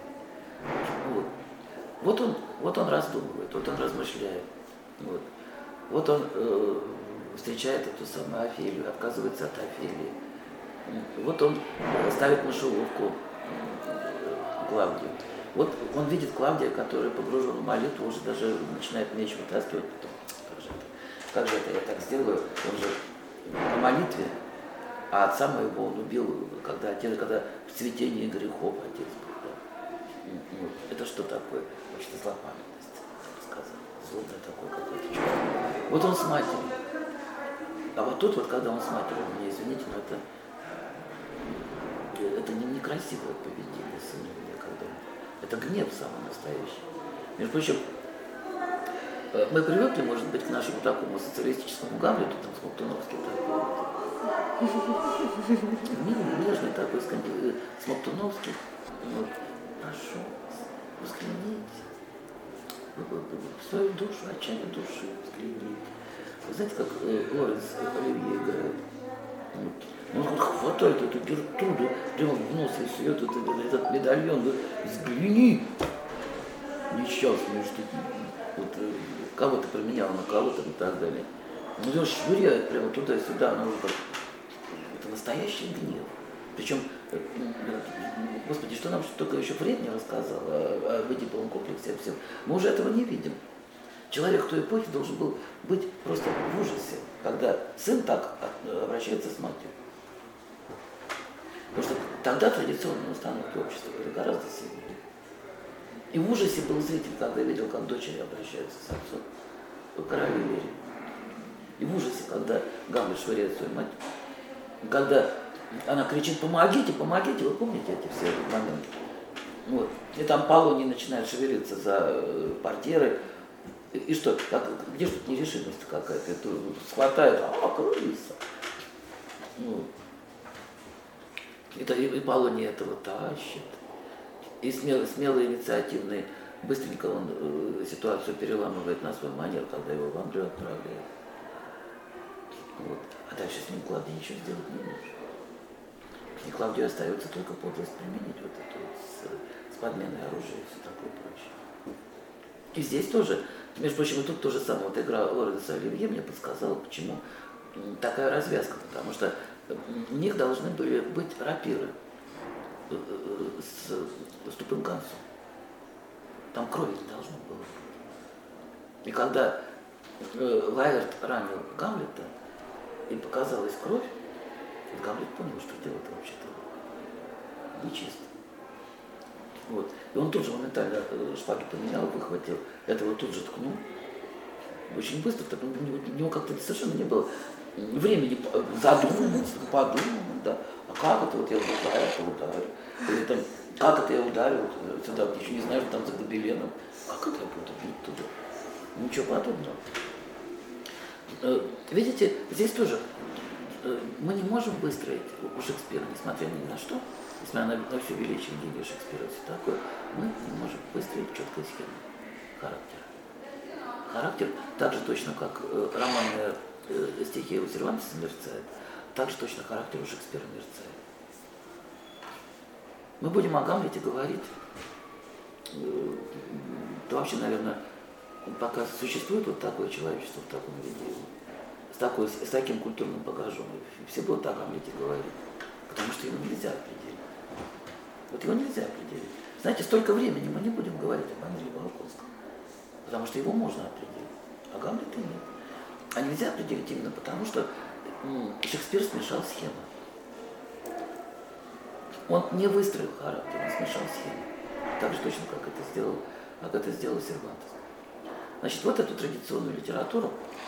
Вот он раздумывает, вот он размышляет. Вот он встречает эту самую Офелию, отказывается от Офелии. Вот он ставит мышеловку Клавдию. Вот он видит Клавдия, который погружен в молитву, уже даже начинает меч вытаскивать. Потом, как же это я так сделаю? Он же на молитве, а отца моего он убил, когда в цветении грехов отец был. Да? Это что такое? Вообще злопамятность, сказал. Злобное такое какое-то чувство. Вот он с матерью. А вот тут, когда он с матерью, мне извините, но это некрасивое поведение сына. Это гнев самый настоящий. Между прочим, мы привыкли, может быть, к нашему такому социалистическому Гамлету, там, Смоктуновский такой. Нежный такой, Смоктуновский. Вот, прошу, взгляните в свою душу, отчаяние души, взгляните. Вы знаете, как Лоренс Оливье играет? Вот. Он хватает эту Гертруду, прямо в нос и сует этот медальон. Говорит, взгляни! Несчастный, что вот, кого-то променял на кого-то и так далее. Он ее швыряет прямо туда-сюда. Это настоящий гнев. Причем, господи, что нам только еще Фрейд не рассказал о Эдиповом комплексе, всем. Мы уже этого не видим. Человек той эпохи должен был быть просто в ужасе, когда сын так обращается с матерью. Потому что тогда традиционные установки общества были гораздо сильнее. И в ужасе был зритель, когда видел, как дочери обращаются с отцом, королю Лире. И в ужасе, когда Гамлет швыряет свою мать, когда она кричит: помогите, помогите, вы помните эти все моменты? Вот. И там Полоний начинает шевелиться за портьерой. И что, где же тут нерешимость какая-то? Это схватает, крыса. Вот. И Полоний этого тащит. И смелый, инициативный, быстренько он ситуацию переламывает на свой манер, когда его в Англию отправляют. Вот. А дальше с ним Клавдий ничего сделать не может. И Клавдию остается только подлость применить, вот это вот с подменой оружия и все такое прочее. И здесь тоже, между прочим, и тут то же самое. Вот игра Лоренса Оливье мне подсказала, почему такая развязка, потому что у них должны были быть рапиры с тупым концом. Там крови не должно было быть. И когда Лаэрт ранил Гамлета, и показалась кровь, и Гамлет понял, что дело-то вообще-то нечисто. Вот. И он тут же моментально шпаги поменял, выхватил, этого тут же ткнул. Очень быстро, так, у него как-то совершенно не было времени задуматься, подумать, да. А как это вот я ударил? Или там, как это я ударил сюда, еще не знаю, что там за гобеленом. Как это я буду бить туда? Ничего подобного. Видите, здесь тоже мы не можем выстроить у Шекспира, несмотря ни на что, несмотря на все величие гения Шекспира, все такое, мы не можем выстроить четкую схему характера. Характер так же точно, как романная стихия у Сервантеса мерцает, так же точно характер у Шекспира мерцает. Мы будем о Гамлете говорить, то вообще, наверное, пока существует вот такое человечество в таком виде, с таким культурным багажом, все будут о Гамлете говорить, потому что его нельзя определить. Вот его нельзя определить. Знаете, столько времени мы не будем говорить об Андрее Волковском, потому что его можно определить, а Гамлета нет. А нельзя определить именно потому, что Шекспир смешал схемы. Он не выстроил характер, он смешал схемы. Так же точно, как это сделал Сервантес. Значит, вот эту традиционную литературу.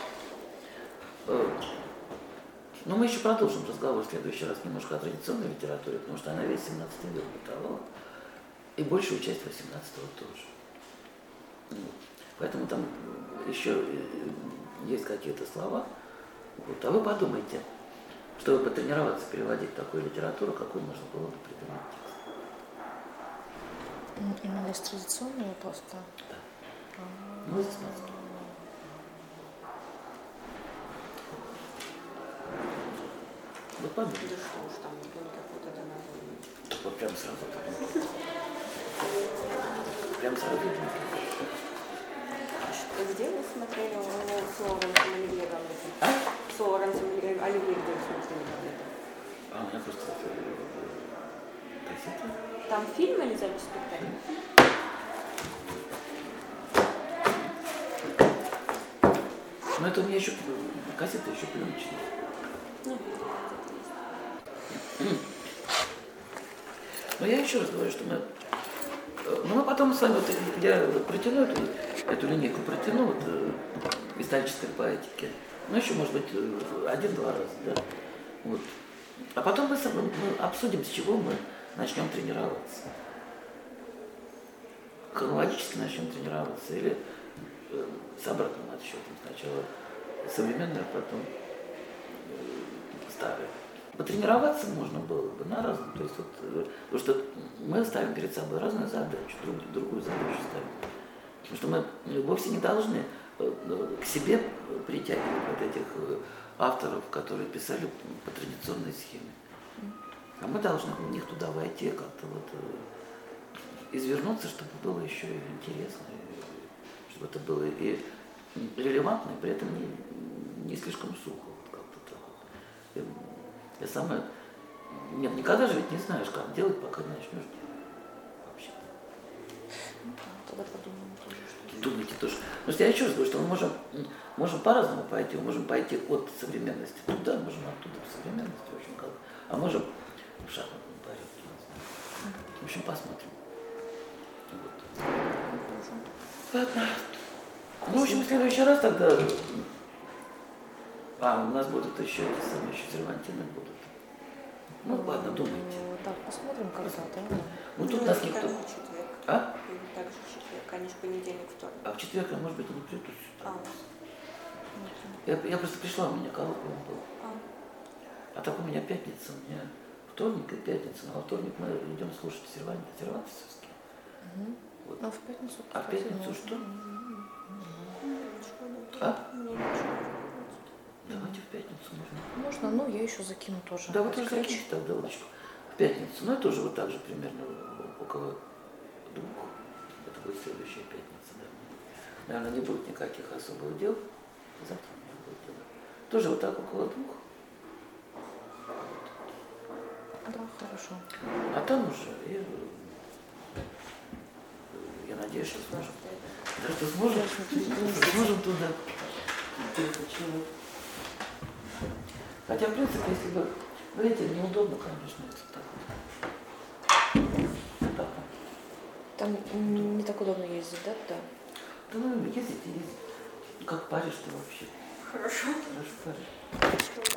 Но мы еще продолжим разговор в следующий раз немножко о традиционной литературе, потому что она весь 17 век бытовала, и большую часть 18-го тоже. Поэтому там еще есть какие-то слова. Вот. А вы подумайте, чтобы потренироваться переводить такую литературу, какую можно было бы придумать текст. Именно из традиционного поста? Да. Ну, из 18-го. Вот подумайте. Да что уж там, вот это надо. Вот прям сразу. Прям сразу. Где вы смотрели с Лоренсом Оливье Гамлета? С Лоренсом Оливье, где вы смотрели Гамлета? А у меня просто кассета. Там фильм или запись спектакля? Ну это у меня еще кассета еще пленочная. Но я еще раз говорю, что мы потом с вами, вот, я протяну эту линейку, протяну вот, исторической поэтики. Ну, еще, может быть, один-два раза, да. Вот. А потом мы обсудим, с чего мы начнем тренироваться. Хронологически начнем тренироваться или с обратным отсчетом. Сначала современное, а потом старое. Потренироваться можно было бы на разном. То есть вот, потому что мы ставим перед собой разную задачу, другую задачу ставим. Потому что мы вовсе не должны к себе притягивать вот этих авторов, которые писали по традиционной схеме. А мы должны в них туда войти, как-то вот извернуться, чтобы было еще и интересно, чтобы это было и релевантно, и при этом не слишком сухо. Вот как-то так вот. Я сама... Нет, никогда же ведь не знаешь, как делать, пока не начнешь делать. Вообще-то. Ну да, тогда подумаем тоже, что... Думайте тоже. Потому что я еще раз говорю, что мы можем по-разному пойти. Мы можем пойти от современности туда, можем оттуда в современность, в общем, как. А можем в шахматном порядке. Не знаю. В общем, посмотрим. Вот. Ладно. Ну, в общем, в следующий раз тогда... у нас будут еще эти самые, еще сервантины будут. Ну, ладно, думайте. Так, посмотрим, когда, да. Ну, тут нас никто... Также четверг. А? Или также четверг, они же понедельник, вторник. А в четверг, может быть, и не придут сюда. Смотрим. Я просто пришла, у меня коллоквиум был. А так у меня пятница, у меня вторник и пятница. Но во вторник мы идем слушать Сервантесовский. Вот. А в пятницу? А в пятницу что? А? Давайте в пятницу можно. Можно, ну я еще закину тоже. Да, вы тоже закиньте тогда удочку. В пятницу. Ну, это уже вот так же примерно около 2. Это будет следующая пятница, да. Наверное, не будет никаких особых дел. Завтра у меня будет дело. Тоже вот так около 2. Да, хорошо. А там уже, я надеюсь, что сможем. Да, что сможем туда. Хотя, в принципе, если бы, видите, неудобно, конечно, это так вот. Так. Там не так удобно ездить, да, туда? Да ну, ездить. Как паришь ты вообще? Хорошо. Хорошо паришь.